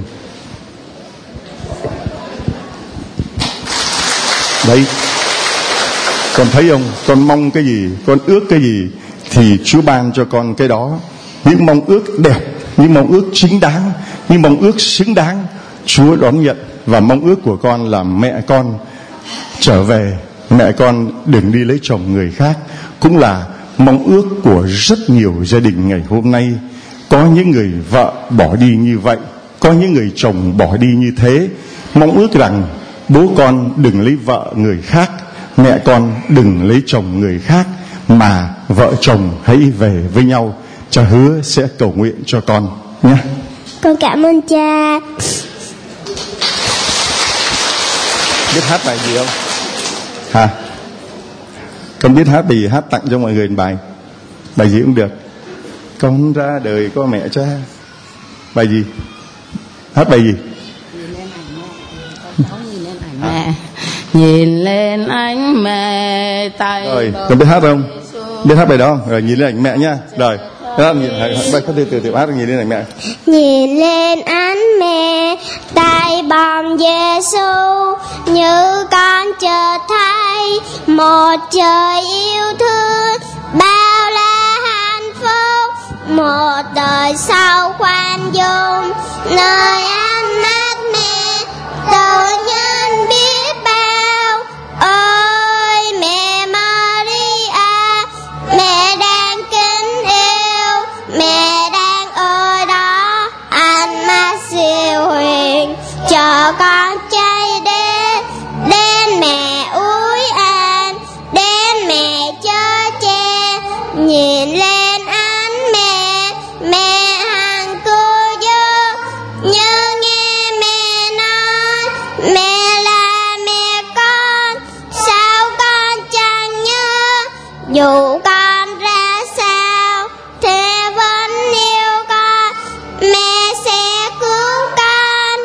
Đấy, con thấy không? Con mong cái gì, con ước cái gì thì Chúa ban cho con cái đó. Những mong ước đẹp, những mong ước chính đáng, những mong ước xứng đáng, Chúa đón nhận. Và mong ước của con là mẹ con trở về, mẹ con đừng đi lấy chồng người khác, cũng là mong ước của rất nhiều gia đình ngày hôm nay. Có những người vợ bỏ đi như vậy, có những người chồng bỏ đi như thế. Mong ước rằng bố con đừng lấy vợ người khác, mẹ con đừng lấy chồng người khác, mà vợ chồng hãy về với nhau. Cha hứa sẽ cầu nguyện cho con nhé.
Con cảm ơn cha.
Biết hát bài gì không? Hả? Con biết hát bài gì? Hát tặng cho mọi người bài. Bài gì cũng được. Con ra đời có mẹ cha. Bài gì? Hát bài gì?
Mẹ. Nhìn lên ánh mẹ tay.
Rồi, con biết hát không? Biết hát bài đó không? Rồi nhìn lên ảnh mẹ nhá. Rồi, hát nhìn bài có từ từ từ hát nhìn lên ảnh mẹ.
Nhìn lên ánh mẹ tay bồng Giêsu, như con chợt thấy một trời yêu thương, bao la hạnh phúc, một đời sau khoan dung, nơi ánh mắt mẹ tự nhân biết bao. Ôi mẹ Maria, mẹ đang kính yêu, mẹ đang ở đó, ánh mắt siêu huyền cho con trai đến, đến mẹ ủi an, đến mẹ chở che. Nhìn lên ánh mẹ, mẹ hằng cứu giúp, như nghe mẹ nói mẹ là mẹ con, sao con chẳng nhớ, dù con ra sao thế vẫn yêu con, mẹ sẽ cứu con.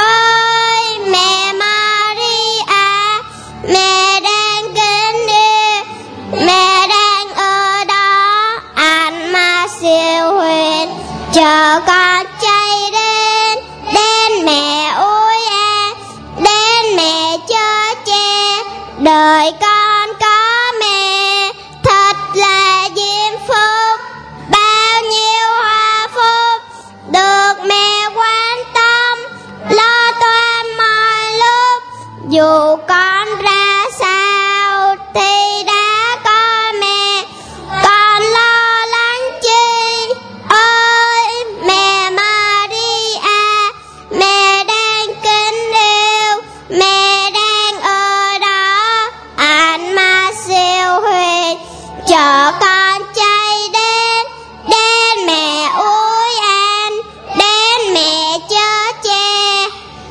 Ôi mẹ Maria, mẹ đang kính yêu, mẹ đang ở đó, ánh mắt siêu huyền chờ con chạy đến, đến mẹ ủi an, đến mẹ chở che. Đời con có mẹ thật là diễm phúc, bao nhiêu hoa phúc được mẹ quan tâm, lo toan mọi lúc, dù con ra sao thì đã có mẹ, con lo lắng chi. Ôi mẹ Maria, mẹ đang kính yêu, mẹ đang ở đó, ánh mắt siêu huyền chờ con chạy đến, đến mẹ ủi an, đến mẹ chở che.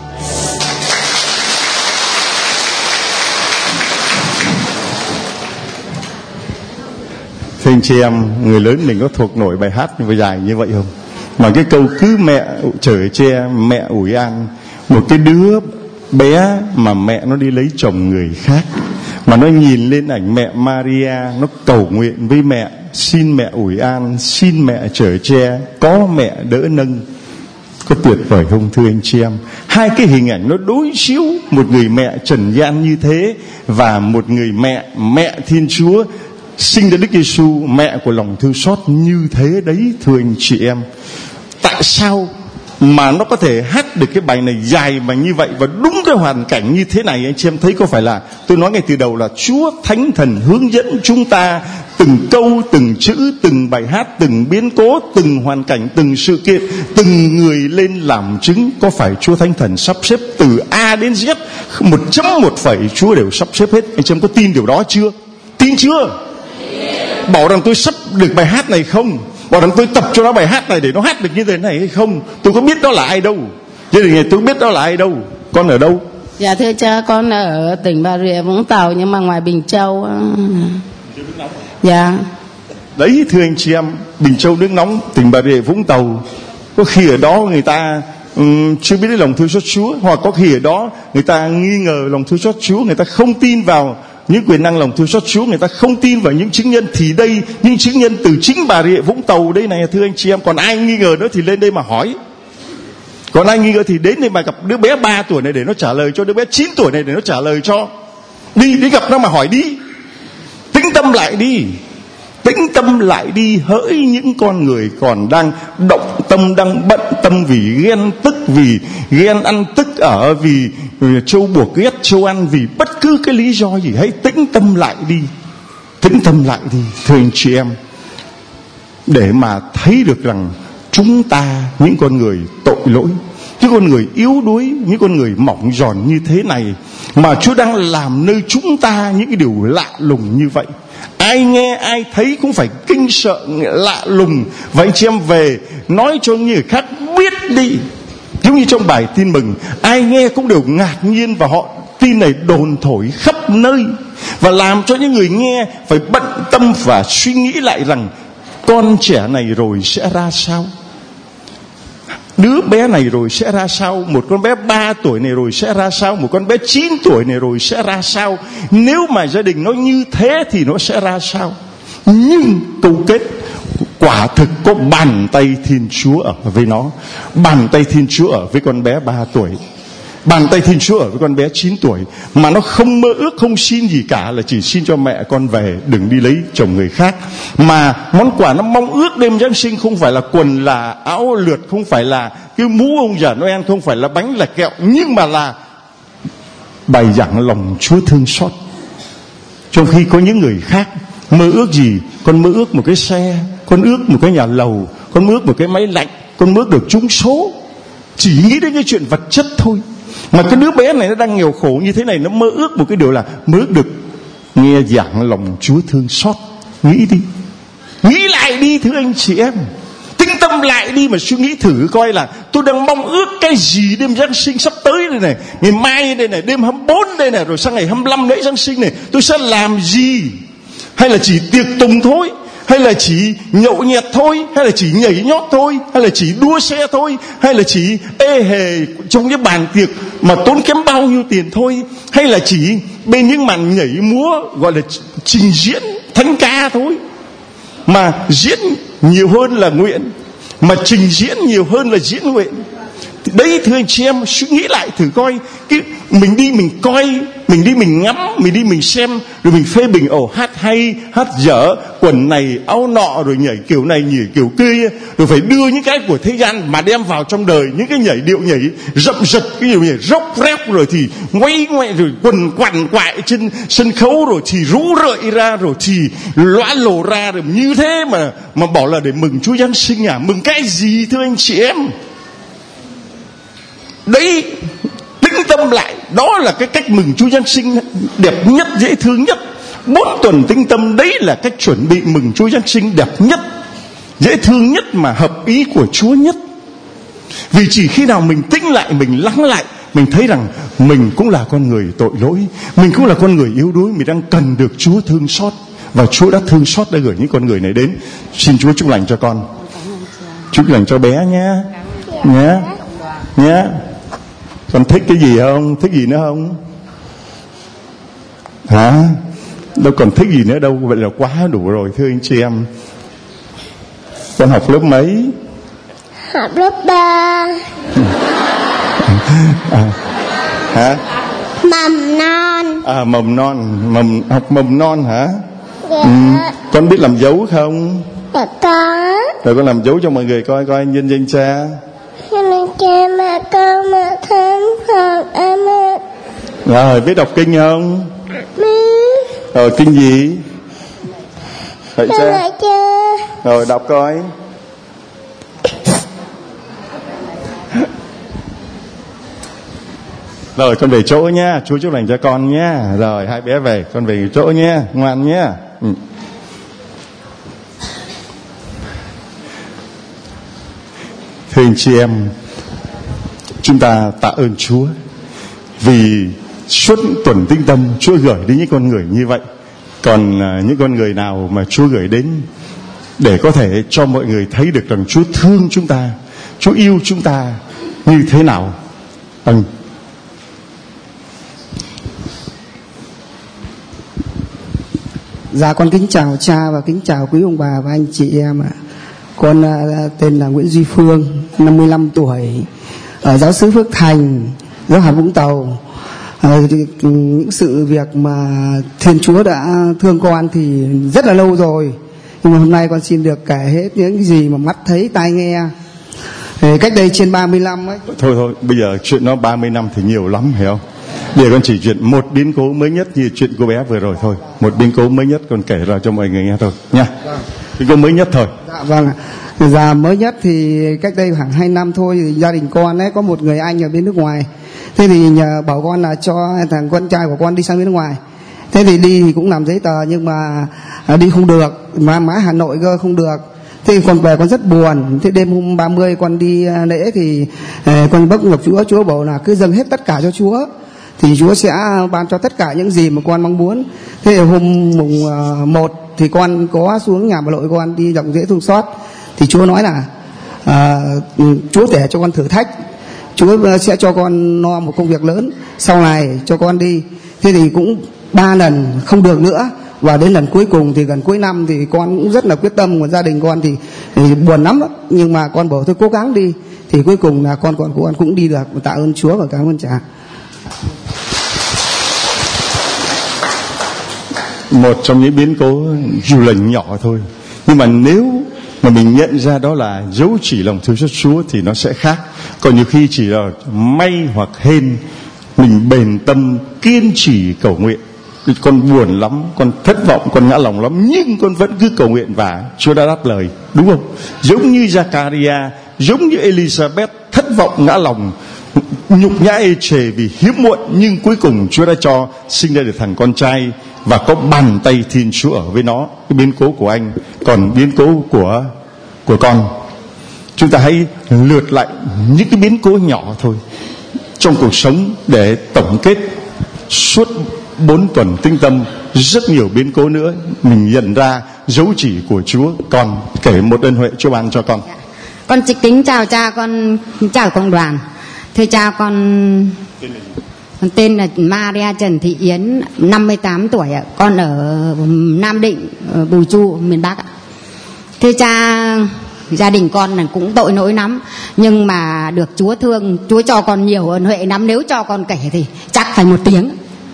Thưa anh chị em, người lớn mình có thuộc nổi bài hát dài như vậy không? Mà cái câu cứ mẹ chở che, mẹ ủi an, một cái đứa bé mà mẹ nó đi lấy chồng người khác, mà nó nhìn lên ảnh mẹ Maria, nó cầu nguyện với mẹ, xin mẹ ủi an, xin mẹ chở che, có mẹ đỡ nâng. Có tuyệt vời không thưa anh chị em? Hai cái hình ảnh nó đối chiếu, một người mẹ trần gian như thế và một người mẹ, mẹ Thiên Chúa sinh ra Đức Giêsu, mẹ của lòng thương xót như thế đấy thưa anh chị em. Tại sao mà nó có thể hát được cái bài này dài mà như vậy và đúng cái hoàn cảnh như thế này, anh chị em thấy có phải là tôi nói ngay từ đầu là Chúa Thánh Thần hướng dẫn chúng ta từng câu, từng chữ, từng bài hát, từng biến cố, từng hoàn cảnh, từng sự kiện, từng người lên làm chứng. Có phải Chúa Thánh Thần sắp xếp từ A đến Z, một chấm một phẩy Chúa đều sắp xếp hết? Anh chị em có tin điều đó chưa? Tin chưa? Bảo rằng tôi sắp được bài hát này không? Bảo rằng tôi tập cho nó bài hát này để nó hát được như thế này hay không? Tôi có biết đó là ai đâu. Gia đình này tôi biết đó là ai đâu. Con ở đâu?
Dạ thưa cha, con ở tỉnh Bà Rịa Vũng Tàu nhưng mà ngoài Bình Châu. Dạ.
Đấy thưa anh chị em, Bình Châu nước nóng, tỉnh Bà Rịa Vũng Tàu. Có khi ở đó người ta um, chưa biết đến lòng thương xót Chúa, hoặc có khi ở đó người ta nghi ngờ lòng thương xót Chúa, người ta không tin vào những quyền năng lòng thương xót Chúa, người ta không tin vào những chứng nhân. Thì đây, những chứng nhân từ chính Bà Rịa Vũng Tàu đây này thưa anh chị em. Còn ai nghi ngờ nữa thì lên đây mà hỏi. Còn ai nghi ngờ thì đến đây mà gặp đứa bé ba tuổi này để nó trả lời cho, đứa bé chín tuổi này để nó trả lời cho. Đi, đi gặp nó mà hỏi đi. Tĩnh tâm lại đi. Tĩnh tâm lại đi. Hỡi những con người còn đang động tâm, đang bận tâm vì ghen tức, vì ghen ăn tức ở, vì, vì trâu buộc ghét trâu ăn, vì bất cứ cái lý do gì, hãy tĩnh tâm lại đi. Tĩnh tâm lại đi thưa anh chị em, để mà thấy được rằng chúng ta, những con người tội lỗi, những con người yếu đuối, những con người mỏng giòn như thế này, mà Chúa đang làm nơi chúng ta những cái điều lạ lùng như vậy. Ai nghe ai thấy cũng phải kinh sợ lạ lùng. Và anh chị em về nói cho những người khác biết đi. Giống như trong bài tin mừng, ai nghe cũng đều ngạc nhiên và họ tin này đồn thổi khắp nơi, và làm cho những người nghe phải bận tâm và suy nghĩ lại rằng con trẻ này rồi sẽ ra sao, đứa bé này rồi sẽ ra sao, một con bé ba tuổi này rồi sẽ ra sao, một con bé chín tuổi này rồi sẽ ra sao. Nếu mà gia đình nó như thế thì nó sẽ ra sao. Nhưng câu kết, quả thực có bàn tay Thiên Chúa ở với nó. Bàn tay Thiên Chúa ở với con bé ba tuổi, bàn tay Thiên Chúa ở với con bé chín tuổi. Mà nó không mơ ước, không xin gì cả, là chỉ xin cho mẹ con về, đừng đi lấy chồng người khác. Mà món quà nó mong ước đêm Giáng sinh không phải là quần, là áo lượt, không phải là cái mũ ông già Noel, không phải là bánh, là kẹo, nhưng mà là bài giảng lòng Chúa thương xót. Trong khi có những người khác mơ ước gì? Con mơ ước một cái xe, con ước một cái nhà lầu, con mơ ước một cái máy lạnh, con mơ ước được trúng số. Chỉ nghĩ đến cái chuyện vật chất thôi. Mà cái đứa bé này nó đang nghèo khổ như thế này, nó mơ ước một cái điều là mơ ước được nghe giảng lòng Chúa thương xót. Nghĩ đi, nghĩ lại đi thưa anh chị em, tĩnh tâm lại đi mà suy nghĩ thử coi là tôi đang mong ước cái gì đêm Giáng sinh sắp tới đây này, ngày mai đây này, đêm hai mươi bốn đây này, rồi sang ngày hai mươi lăm lễ Giáng sinh này, tôi sẽ làm gì? Hay là chỉ tiệc tùng thôi, hay là chỉ nhậu nhẹt thôi, hay là chỉ nhảy nhót thôi, hay là chỉ đua xe thôi, hay là chỉ ê hề trong cái bàn tiệc mà tốn kém bao nhiêu tiền thôi, hay là chỉ bên những màn nhảy múa gọi là trình diễn thánh ca thôi. Mà diễn nhiều hơn là nguyện, mà trình diễn nhiều hơn là diễn nguyện. Đấy thưa anh chị em, suy nghĩ lại thử coi, cái mình đi mình coi, mình đi mình ngắm, mình đi mình xem, rồi mình phê bình, ồ hát hay, hát dở, quần này áo nọ, rồi nhảy kiểu này nhảy kiểu kia, rồi phải đưa những cái của thế gian mà đem vào trong đời, những cái nhảy điệu nhảy rậm rật, cái điều nhảy róc rép, rồi thì ngoay ngoại, rồi quần quằn quại trên sân khấu, rồi thì rũ rượi ra, rồi thì lõa lồ ra, rồi như thế mà mà bảo là để mừng Chúa Giáng sinh à? Mừng cái gì thưa anh chị em? Đấy, tĩnh tâm lại, đó là cái cách mừng Chúa Giáng sinh đẹp nhất, dễ thương nhất. Bốn tuần tĩnh tâm, đấy là cách chuẩn bị mừng Chúa Giáng sinh đẹp nhất, dễ thương nhất, mà hợp ý của Chúa nhất. Vì chỉ khi nào mình tĩnh lại, mình lắng lại, mình thấy rằng mình cũng là con người tội lỗi, mình cũng là con người yếu đuối, mình đang cần được Chúa thương xót. Và Chúa đã thương xót, đã gửi những con người này đến. Xin Chúa chúc lành cho con, chúc lành cho bé nhé, nhé, nhé. Con thích cái gì không? Thích gì nữa không? Hả? Đâu còn thích gì nữa đâu. Vậy là quá đủ rồi thưa anh chị em. Con học lớp mấy?
Học lớp ba.
À, hả?
Mầm non.
À mầm non. Mầm, học mầm non hả?
Dạ.
Ừ. Con biết làm dấu không?
Dạ có.
Rồi con làm dấu cho mọi người coi coi, nhân danh cha.
Nhân danh Cha mẹ con mẹ thánh Phật. Amen.
Rồi biết đọc kinh không?
Biết.
Rồi kinh gì? Vậy
Con
cha.
lại cha.
Rồi đọc coi. Rồi con về chỗ nhá, Chúa chúc lành cho con nhá. Rồi hai bé về, con về chỗ nhá, ngoan nhá. Ừ. Thưa anh chị em, chúng ta tạ ơn Chúa vì suốt tuần Tĩnh Tâm Chúa gửi đến những con người như vậy. Còn uh, những con người nào mà Chúa gửi đến để có thể cho mọi người thấy được rằng Chúa thương chúng ta, Chúa yêu chúng ta như thế nào. Anh
Dạ con kính chào cha và kính chào quý ông bà và anh chị em ạ. Con uh, tên là Nguyễn Duy Phương, năm mươi lăm tuổi, ở giáo xứ Phước Thành, giáo hạt Vũng Tàu. Uh, thì, những sự việc mà Thiên Chúa đã thương con thì rất là lâu rồi, nhưng mà hôm nay con xin được kể hết những cái gì mà mắt thấy tai nghe. Thì cách đây trên ba mươi năm ấy.
Thôi thôi, bây giờ chuyện nó ba mươi năm thì nhiều lắm, hiểu không? Bây giờ con chỉ chuyện một biến cố mới nhất như chuyện cô bé vừa rồi thôi. Một biến cố mới nhất con kể ra cho mọi người nghe thôi nha. Biến cố mới nhất thôi.
Dạ vâng ạ. Dạ mới nhất thì cách đây khoảng hai năm thôi, thì gia đình con ấy có một người anh ở bên nước ngoài. Thế thì nhờ bảo con là cho thằng con trai của con đi sang bên nước ngoài. Thế thì đi thì cũng làm giấy tờ nhưng mà đi không được, mà mãi Hà Nội cơ không được. Thế con về con rất buồn. Thế đêm hôm ba mươi con đi lễ thì con bốc ngọc Chúa, Chúa bảo là cứ dâng hết tất cả cho Chúa thì Chúa sẽ ban cho tất cả những gì mà con mong muốn. Thế hôm mùng một thì con có xuống nhà bà nội con đi dòng dễ thương xót, thì Chúa nói là à, Chúa để cho con thử thách, Chúa sẽ cho con no một công việc lớn sau này cho con đi. Thế thì cũng ba lần không được nữa, và đến lần cuối cùng thì gần cuối năm thì con cũng rất là quyết tâm, còn gia đình con thì, thì buồn lắm đó. Nhưng mà con bảo thôi cố gắng đi, thì cuối cùng là con con của con cũng đi được. Tạ ơn Chúa và cảm ơn cha.
Một trong những biến cố dù là nhỏ thôi, nhưng mà nếu mà mình nhận ra đó là dấu chỉ lòng thương xót Chúa thì nó sẽ khác. Còn nhiều khi chỉ là may hoặc hên, mình bền tâm kiên trì cầu nguyện. Con buồn lắm, con thất vọng, con ngã lòng lắm, nhưng con vẫn cứ cầu nguyện và Chúa đã đáp lời, đúng không? Giống như Zakaria, giống như Elizabeth, thất vọng ngã lòng, nhục nhã ê chề vì hiếm muộn, nhưng cuối cùng Chúa đã cho sinh ra được thằng con trai, và có bàn tay Thiên Chúa ở với nó. Cái biến cố của anh, còn biến cố của của con, chúng ta hãy lượt lại những cái biến cố nhỏ thôi trong cuộc sống để tổng kết suốt bốn tuần Tĩnh Tâm. Rất nhiều biến cố nữa mình nhận ra dấu chỉ của Chúa. Còn kể một ân huệ Chúa ban cho con.
Con chỉ kính chào cha, con chào cộng đoàn. Thưa cha, con con tên là Maria Trần Thị Yến, năm mươi tám tuổi ạ. Con ở Nam Định, ở Bùi Chu, miền Bắc ạ. Thưa cha, gia đình con là cũng tội lỗi lắm, nhưng mà được Chúa thương, Chúa cho con nhiều ân huệ lắm. Nếu cho con kể thì chắc phải một tiếng.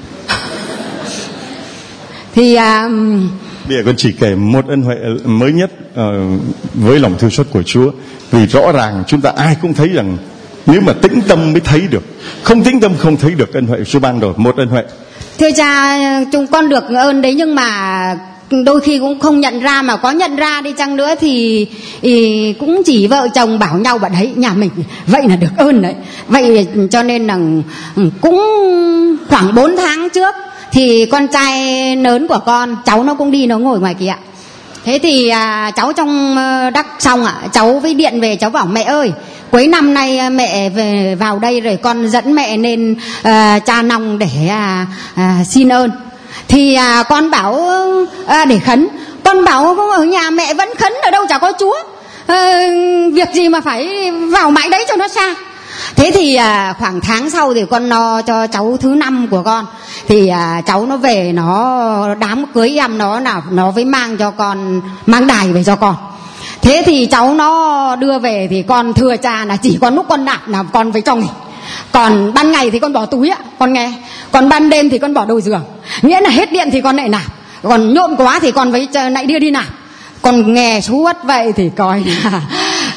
Thì à,
bây giờ con chỉ kể một ân huệ mới nhất uh, với lòng thương xót của Chúa. Vì rõ ràng chúng ta ai cũng thấy rằng nếu mà tĩnh tâm mới thấy được, không tĩnh tâm không thấy được ân huệ Chúa ban rồi. Một ân huệ.
Thưa cha, chúng con được ơn đấy, nhưng mà đôi khi cũng không nhận ra, mà có nhận ra đi chăng nữa thì, thì cũng chỉ vợ chồng bảo nhau bạn đấy, nhà mình vậy là được ơn đấy. Vậy cho nên là cũng khoảng bốn tháng trước thì con trai lớn của con, cháu nó cũng đi, nó ngồi ngoài kia. Thế thì à, cháu trong đắc xong ạ, à, cháu với điện về, cháu bảo mẹ ơi, cuối năm nay mẹ về vào đây rồi, con dẫn mẹ lên à, Cha Nòng để à, à, xin ơn. Thì à, con bảo à, để khấn. Con bảo ở nhà mẹ vẫn khấn, ở đâu chả có Chúa, à, việc gì mà phải vào mãi đấy cho nó xa. Thế thì à, khoảng tháng sau thì con lo cho cháu thứ năm của con. Thì à, cháu nó về, nó đám cưới em nó là nó với mang cho con, mang đài về cho con. Thế thì cháu nó đưa về thì con thưa cha là chỉ có lúc con nạp là con với cho nghỉ. Còn ban ngày thì con bỏ túi ạ, con nghe. Còn ban đêm thì con bỏ đầu giường. Nghĩa là hết điện thì con lại nạp. Còn nhộn quá thì con với lại đưa đi nạp. Con nghe suốt vậy thì coi là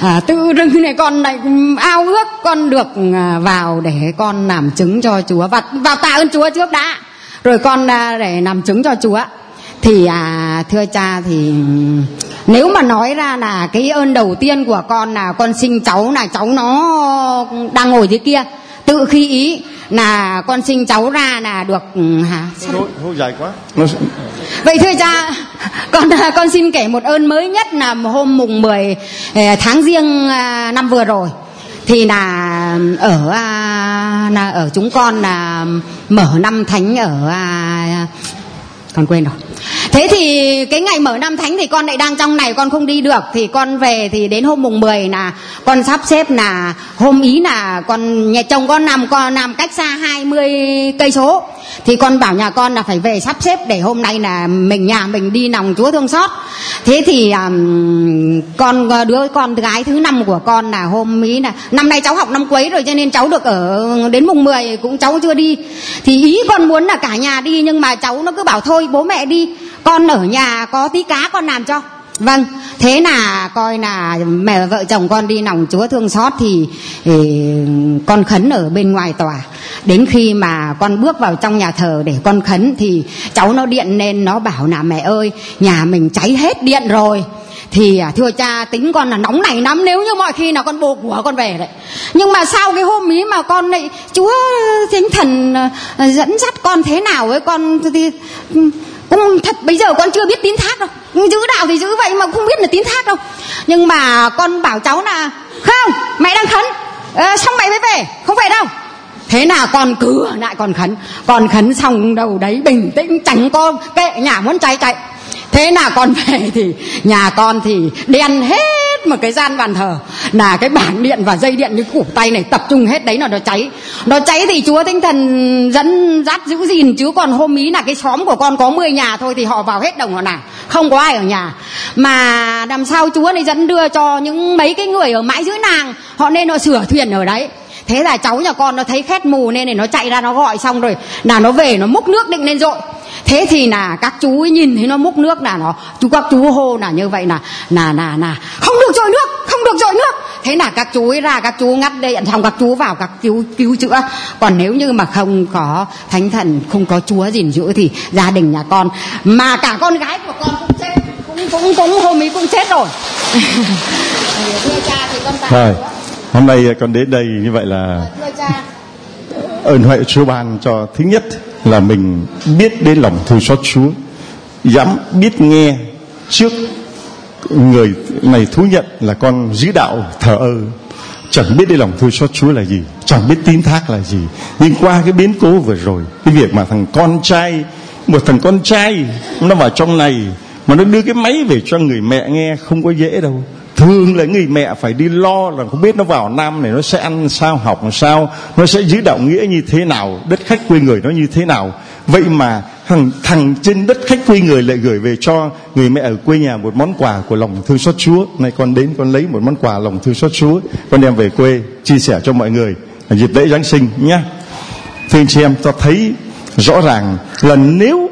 à, tự dưng này con này ao ước con được vào để con làm chứng cho Chúa, và vào tạ ơn Chúa trước đã, rồi con để làm chứng cho Chúa. Thì à, thưa cha, thì nếu mà nói ra là cái ơn đầu tiên của con là con sinh cháu, là cháu nó đang ngồi dưới kia tự khi ý là con sinh cháu ra là được hả?
Thôi dài quá.
Vậy thưa cha, con con xin kể một ơn mới nhất là hôm mùng mười tháng Giêng năm vừa rồi, thì là ở là ở chúng con là mở năm thánh ở con quên rồi. Thế thì cái ngày mở năm thánh thì con lại đang trong này, con không đi được, thì con về thì đến hôm mùng mười là con sắp xếp là hôm ý là con nhà chồng con nằm con nằm cách xa hai mươi cây số, thì con bảo nhà con là phải về sắp xếp để hôm nay là mình nhà mình đi lòng Chúa thương xót. Thế thì um, con đứa con gái thứ năm của con là hôm ý là năm nay cháu học năm cuối rồi, cho nên cháu được ở đến mùng mười cũng cháu chưa đi. Thì ý con muốn là cả nhà đi, nhưng mà cháu nó cứ bảo thôi bố mẹ đi, con ở nhà có tí cá con làm cho. Vâng, thế là coi là mẹ vợ chồng con đi lòng Chúa thương xót, thì, thì con khấn ở bên ngoài tòa. Đến khi mà con bước vào trong nhà thờ để con khấn thì cháu nó điện lên, nó bảo là mẹ ơi, nhà mình cháy hết điện rồi. Thì thưa cha, tính con là nóng này lắm, nếu như mọi khi là con bồ của con về đấy. Nhưng mà sau cái hôm ý mà con lại Chúa Thánh Thần dẫn dắt con thế nào ấy, con thì cũng thật bây giờ con chưa biết tín thác đâu, giữ đạo thì giữ vậy mà không biết là tín thác đâu. Nhưng mà con bảo cháu là không, mẹ đang khấn, à, xong mẹ mới về, không về đâu. Thế là con cứ lại còn khấn, con khấn xong đầu đấy bình tĩnh, chẳng có kệ nhà muốn cháy cháy. Thế là con về thì nhà con thì đen hết một cái gian bàn thờ, là cái bảng điện và dây điện như củ tay này tập trung hết đấy là nó cháy. Nó cháy thì Chúa Thánh Thần dẫn dắt giữ gìn, chứ còn hôm ý là cái xóm của con có mười nhà thôi thì họ vào hết đồng họ làm, không có ai ở nhà. Mà làm sao Chúa này dẫn đưa cho những mấy cái người ở mãi dưới nàng, họ nên họ sửa thuyền ở đấy. Thế là cháu nhà con nó thấy khét mù nên này nó chạy ra nó gọi xong rồi là nó về nó múc nước định lên dội. Thế thì là các chú ấy nhìn thấy nó múc nước là nó chú các chú hô là như vậy là là là là không được dội nước, không được dội nước. Thế là các chú ấy ra, các chú ngắt điện xong các chú vào các chú cứu chữa. Còn nếu như mà không có Thánh Thần, không có Chúa gìn giữ thì gia đình nhà con mà cả con gái của con cũng chết, cũng cũng cũng hôm ấy cũng chết rồi. Thưa cha thì con
rồi, hôm nay con đến đây như vậy là ơn huệ Chúa ban cho. Thứ nhất là mình biết đến lòng thương xót Chúa, dám biết nghe trước người này thú nhận là con giữ đạo thờ ơ, chẳng biết đến lòng thương xót Chúa là gì, chẳng biết tín thác là gì. Nhưng qua cái biến cố vừa rồi, cái việc mà thằng con trai, một thằng con trai nó vào trong này mà nó đưa cái máy về cho người mẹ nghe không có dễ đâu. Thường là người mẹ phải đi lo là không biết nó vào Nam này nó sẽ ăn sao, học làm sao, nó sẽ giữ đạo nghĩa như thế nào, đất khách quê người nó như thế nào. Vậy mà thằng, thằng trên đất khách quê người lại gửi về cho người mẹ ở quê nhà một món quà của lòng thương xót Chúa. Nay con đến con lấy một món quà lòng thương xót Chúa, con đem về quê chia sẻ cho mọi người dịp lễ Giáng sinh nhé. Thưa anh chị em, ta thấy rõ ràng là nếu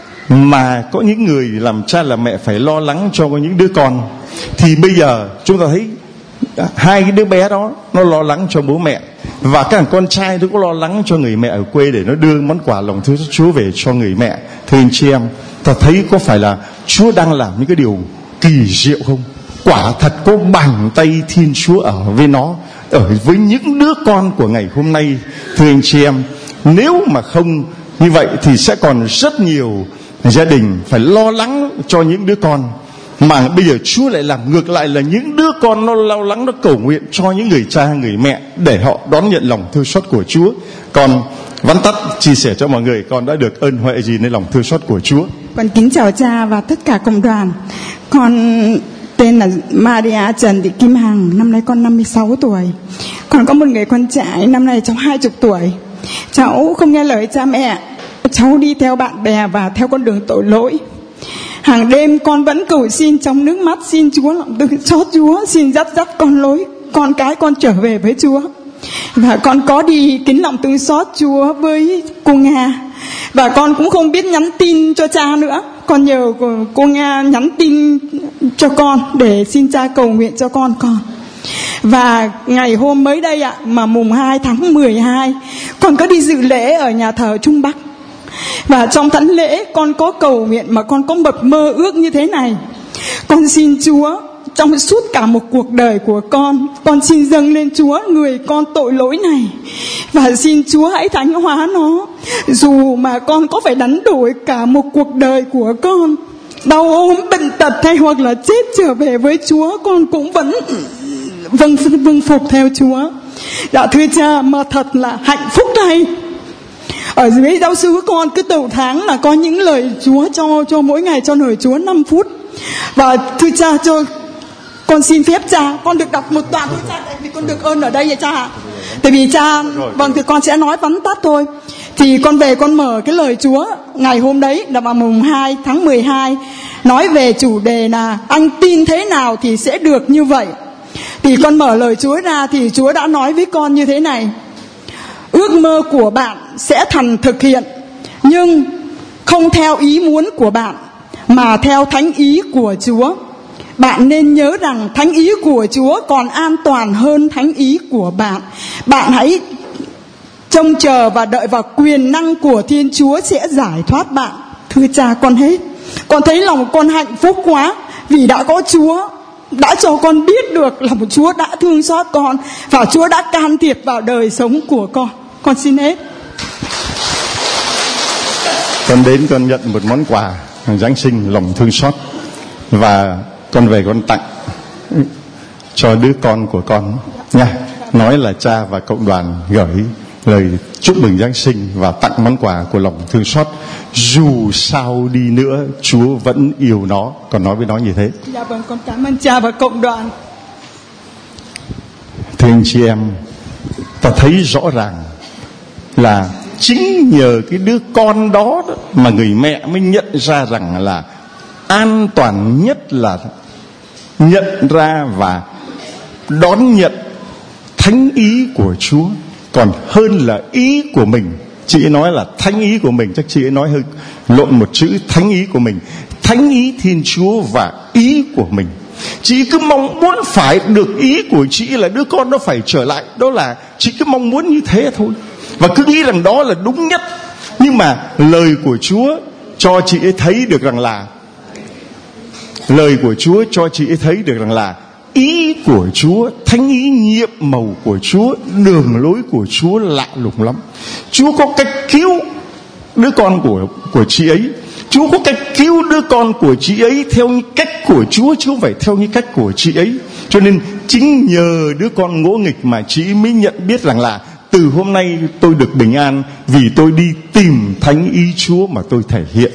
mà có những người làm cha làm mẹ phải lo lắng cho những đứa con, thì bây giờ chúng ta thấy hai cái đứa bé đó nó lo lắng cho bố mẹ, và các thằng con trai nó có lo lắng cho người mẹ ở quê để nó đưa món quà lòng thương xót Chúa về cho người mẹ. Thưa anh chị em, ta thấy có phải là Chúa đang làm những cái điều kỳ diệu không? Quả thật có bàn tay Thiên Chúa ở với nó, ở với những đứa con của ngày hôm nay. Thưa anh chị em, nếu mà không như vậy thì sẽ còn rất nhiều gia đình phải lo lắng cho những đứa con, mà bây giờ Chúa lại làm ngược lại là những đứa con nó lo lắng, nó cầu nguyện cho những người cha người mẹ để họ đón nhận lòng thương xót của Chúa. Con vắn tắt chia sẻ cho mọi người con đã được ơn huệ gì nên lòng thương xót của Chúa.
Con kính chào cha và tất cả cộng đoàn. Con tên là Maria Trần Thị Kim Hằng, năm nay con năm mươi sáu tuổi. Còn có một người con trai năm nay cháu hai mươi tuổi. Cháu không nghe lời cha mẹ, cháu đi theo bạn bè và theo con đường tội lỗi. Hàng đêm con vẫn cầu xin trong nước mắt, xin Chúa lòng thương xót Chúa, xin dắt dắt con lối con cái con trở về với Chúa. Và con có đi kính lòng thương xót Chúa với cô Nga, và con cũng không biết nhắn tin cho cha nữa. Con nhờ cô Nga nhắn tin cho con để xin cha cầu nguyện cho con con. Và ngày hôm mới đây ạ, mà mùng hai tháng mười hai, con có đi dự lễ ở nhà thờ Trung Bắc. Và trong thánh lễ con có cầu nguyện mà con có một mơ ước như thế này: con xin Chúa trong suốt cả một cuộc đời của con, con xin dâng lên Chúa người con tội lỗi này, và xin Chúa hãy thánh hóa nó. Dù mà con có phải đánh đổi cả một cuộc đời của con, đau ốm, bệnh tật hay hoặc là chết trở về với Chúa, con cũng vẫn vâng vâng phục theo Chúa. Dạ thưa cha, mà thật là hạnh phúc đây. Ở dưới giáo xứ con cứ đầu tháng là có những lời Chúa cho cho mỗi ngày cho lời Chúa năm phút. Và thưa cha, cho con xin phép cha, con được đọc một đoạn thưa cha, tại vì con được ơn ở đây vậy cha. Tại vì cha, vâng thì con sẽ nói vắn tắt thôi. Thì con về con mở cái lời Chúa ngày hôm đấy là vào mùng hai tháng mười hai, nói về chủ đề là anh tin thế nào thì sẽ được như vậy. Thì con mở lời Chúa ra thì Chúa đã nói với con như thế này: ước mơ của bạn sẽ thành thực hiện, nhưng không theo ý muốn của bạn mà theo thánh ý của Chúa. Bạn nên nhớ rằng thánh ý của Chúa còn an toàn hơn thánh ý của bạn. Bạn hãy trông chờ và đợi vào quyền năng của Thiên Chúa sẽ giải thoát bạn. Thưa cha, con hết. Con thấy lòng con hạnh phúc quá vì đã có Chúa, đã cho con biết được là một Chúa đã thương xót con và Chúa đã can thiệp vào đời sống của con. Con xin hết.
Con đến con nhận một món quà Giáng sinh lòng thương xót, và con về con tặng cho đứa con của con nha. Nói là cha và cộng đoàn gửi lời chúc mừng Giáng sinh và tặng món quà của lòng thương xót. Dù sao đi nữa Chúa vẫn yêu nó. Con nói với nó như thế.
Dạ vâng, con cảm ơn cha và cộng đoàn.
Thưa anh chị em, ta thấy rõ ràng là chính nhờ cái đứa con đó, đó mà người mẹ mới nhận ra rằng là an toàn nhất là nhận ra và đón nhận thánh ý của Chúa còn hơn là ý của mình. Chị ấy nói là thánh ý của mình, chắc chị ấy nói hơi lộn một chữ, thánh ý của mình. Thánh ý Thiên Chúa và ý của mình. Chị cứ mong muốn phải được ý của chị là đứa con nó phải trở lại. Đó là chị cứ mong muốn như thế thôi, và cứ nghĩ rằng đó là đúng nhất. Nhưng mà lời của Chúa cho chị ấy thấy được rằng là Lời của Chúa cho chị ấy thấy được rằng là ý của Chúa, thánh ý nhiệm màu của Chúa, đường lối của Chúa lạ lùng lắm. Chúa có cách cứu đứa con của, của chị ấy. Chúa có cách cứu đứa con của chị ấy theo cách của Chúa, chứ không phải theo như cách của chị ấy. Cho nên chính nhờ đứa con ngỗ nghịch mà chị mới nhận biết rằng là từ hôm nay tôi được bình an vì tôi đi tìm thánh ý Chúa mà tôi thể hiện.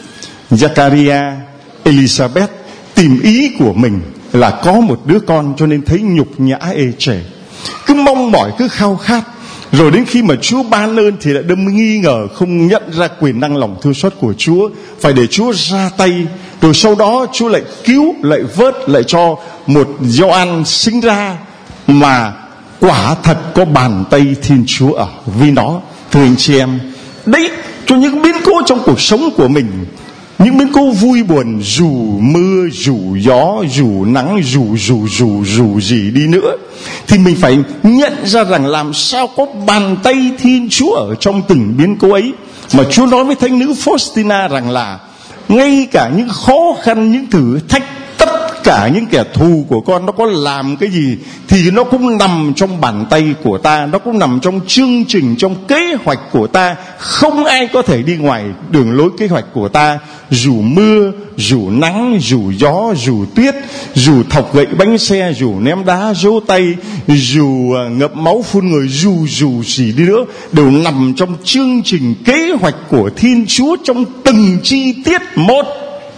Zachariah, Elizabeth tìm ý của mình là có một đứa con, cho nên thấy nhục nhã ê chề, cứ mong mỏi, cứ khao khát. Rồi đến khi mà Chúa ban ơn thì lại đâm nghi ngờ, không nhận ra quyền năng lòng thương xót của Chúa, phải để Chúa ra tay. Rồi sau đó Chúa lại cứu, lại vớt, lại cho một Gioan sinh ra, mà quả thật có bàn tay Thiên Chúa ở với nó. Thưa anh chị em, đấy, cho những biến cố trong cuộc sống của mình, những biến cố vui buồn, dù mưa, dù gió, dù nắng, dù dù dù dù gì đi nữa, thì mình phải nhận ra rằng làm sao có bàn tay Thiên Chúa ở trong từng biến cố ấy. Mà Chúa nói với thánh nữ Faustina rằng là ngay cả những khó khăn, những thử thách, tất cả những kẻ thù của con nó có làm cái gì thì nó cũng nằm trong bàn tay của ta, nó cũng nằm trong chương trình, trong kế hoạch của ta. Không ai có thể đi ngoài đường lối kế hoạch của ta. Dù mưa, dù nắng, dù gió, dù tuyết, dù thọc gậy bánh xe, dù ném đá dỗ tay, dù ngập máu phun người, dù dù gì đi nữa, đều nằm trong chương trình kế hoạch của Thiên Chúa trong từng chi tiết một.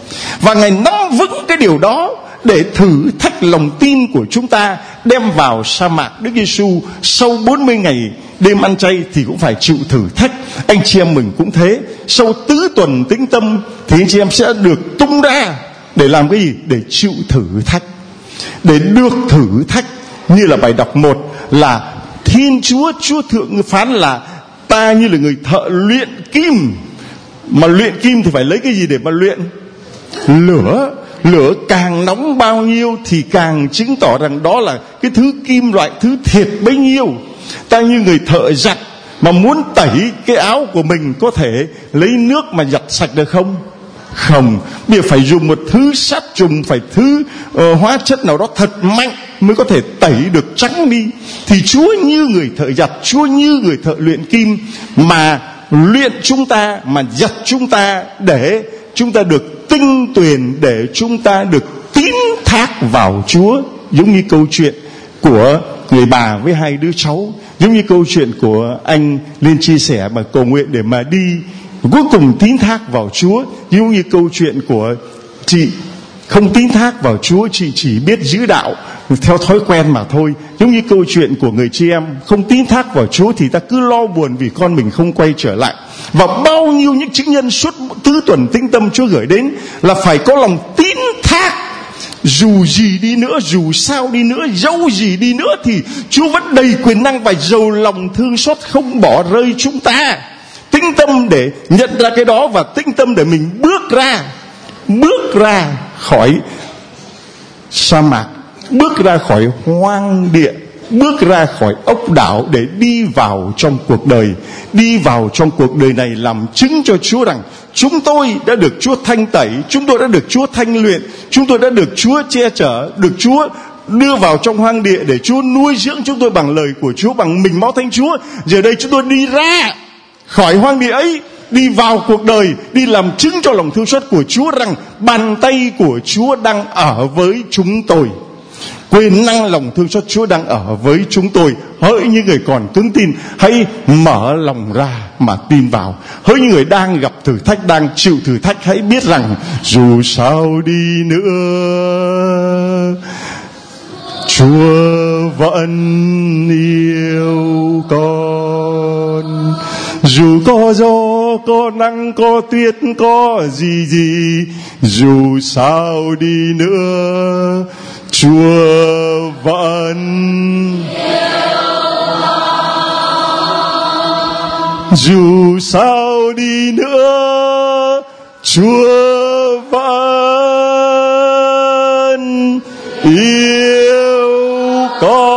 Và Ngài nắm vững cái điều đó để thử thách lòng tin của chúng ta. Đem vào sa mạc, Đức Giêsu sau bốn mươi ngày đêm ăn chay thì cũng phải chịu thử thách. Anh chị em mình cũng thế. Sau tứ tuần tĩnh tâm thì anh chị em sẽ được tung ra để làm cái gì? Để chịu thử thách, để được thử thách. Như là bài đọc một là Thiên Chúa, Chúa Thượng phán là ta như là người thợ luyện kim. Mà luyện kim thì phải lấy cái gì để mà luyện? Lửa. lửa càng nóng bao nhiêu thì càng chứng tỏ rằng đó là cái thứ kim loại, thứ thiệt bấy nhiêu. Ta như người thợ giặt mà muốn tẩy cái áo của mình, có thể lấy nước mà giặt sạch được không? Không, bây giờ phải dùng một thứ sát trùng, phải thứ uh, hóa chất nào đó thật mạnh mới có thể tẩy được trắng đi. Thì Chúa như người thợ giặt, Chúa như người thợ luyện kim mà luyện chúng ta, mà giặt chúng ta để chúng ta được tinh tuyền, để chúng ta được tín thác vào Chúa. Giống như câu chuyện của người bà với hai đứa cháu, giống như câu chuyện của anh Liên chia sẻ mà cầu nguyện để mà đi cuối cùng tín thác vào Chúa. Giống như câu chuyện của chị không tín thác vào Chúa, chị chỉ biết giữ đạo theo thói quen mà thôi. Giống như câu chuyện của người chị em không tín thác vào Chúa thì ta cứ lo buồn vì con mình không quay trở lại. Và bao nhiêu những chứng nhân suốt tứ tuần Tĩnh Tâm Chúa gửi đến là phải có lòng tín thác. Dù gì đi nữa, dù sao đi nữa, dẫu gì đi nữa thì Chúa vẫn đầy quyền năng và giàu lòng thương xót, không bỏ rơi chúng ta. Tĩnh tâm để nhận ra cái đó và tĩnh tâm để mình bước ra, bước ra khỏi sa mạc, bước ra khỏi hoang địa, bước ra khỏi ốc đảo để đi vào trong cuộc đời, đi vào trong cuộc đời này làm chứng cho Chúa rằng chúng tôi đã được Chúa thanh tẩy, chúng tôi đã được Chúa thanh luyện, chúng tôi đã được Chúa che chở, được Chúa đưa vào trong hoang địa để Chúa nuôi dưỡng chúng tôi bằng lời của Chúa, bằng mình máu Thánh Chúa. Giờ đây chúng tôi đi ra khỏi hoang địa ấy, đi vào cuộc đời, đi làm chứng cho lòng thương xót của Chúa rằng bàn tay của Chúa đang ở với chúng tôi. Quyền năng lòng thương xót Chúa đang ở với chúng tôi. Hỡi những người còn cứng tin, hãy mở lòng ra mà tin vào. Hỡi những người đang gặp thử thách, đang chịu thử thách, hãy biết rằng dù sao đi nữa Chúa vẫn yêu con. Dù có gió, có nắng, có tuyết, có gì gì, dù sao đi nữa Chúa vẫn dù sao đi nữa Chúa vẫn yêu con.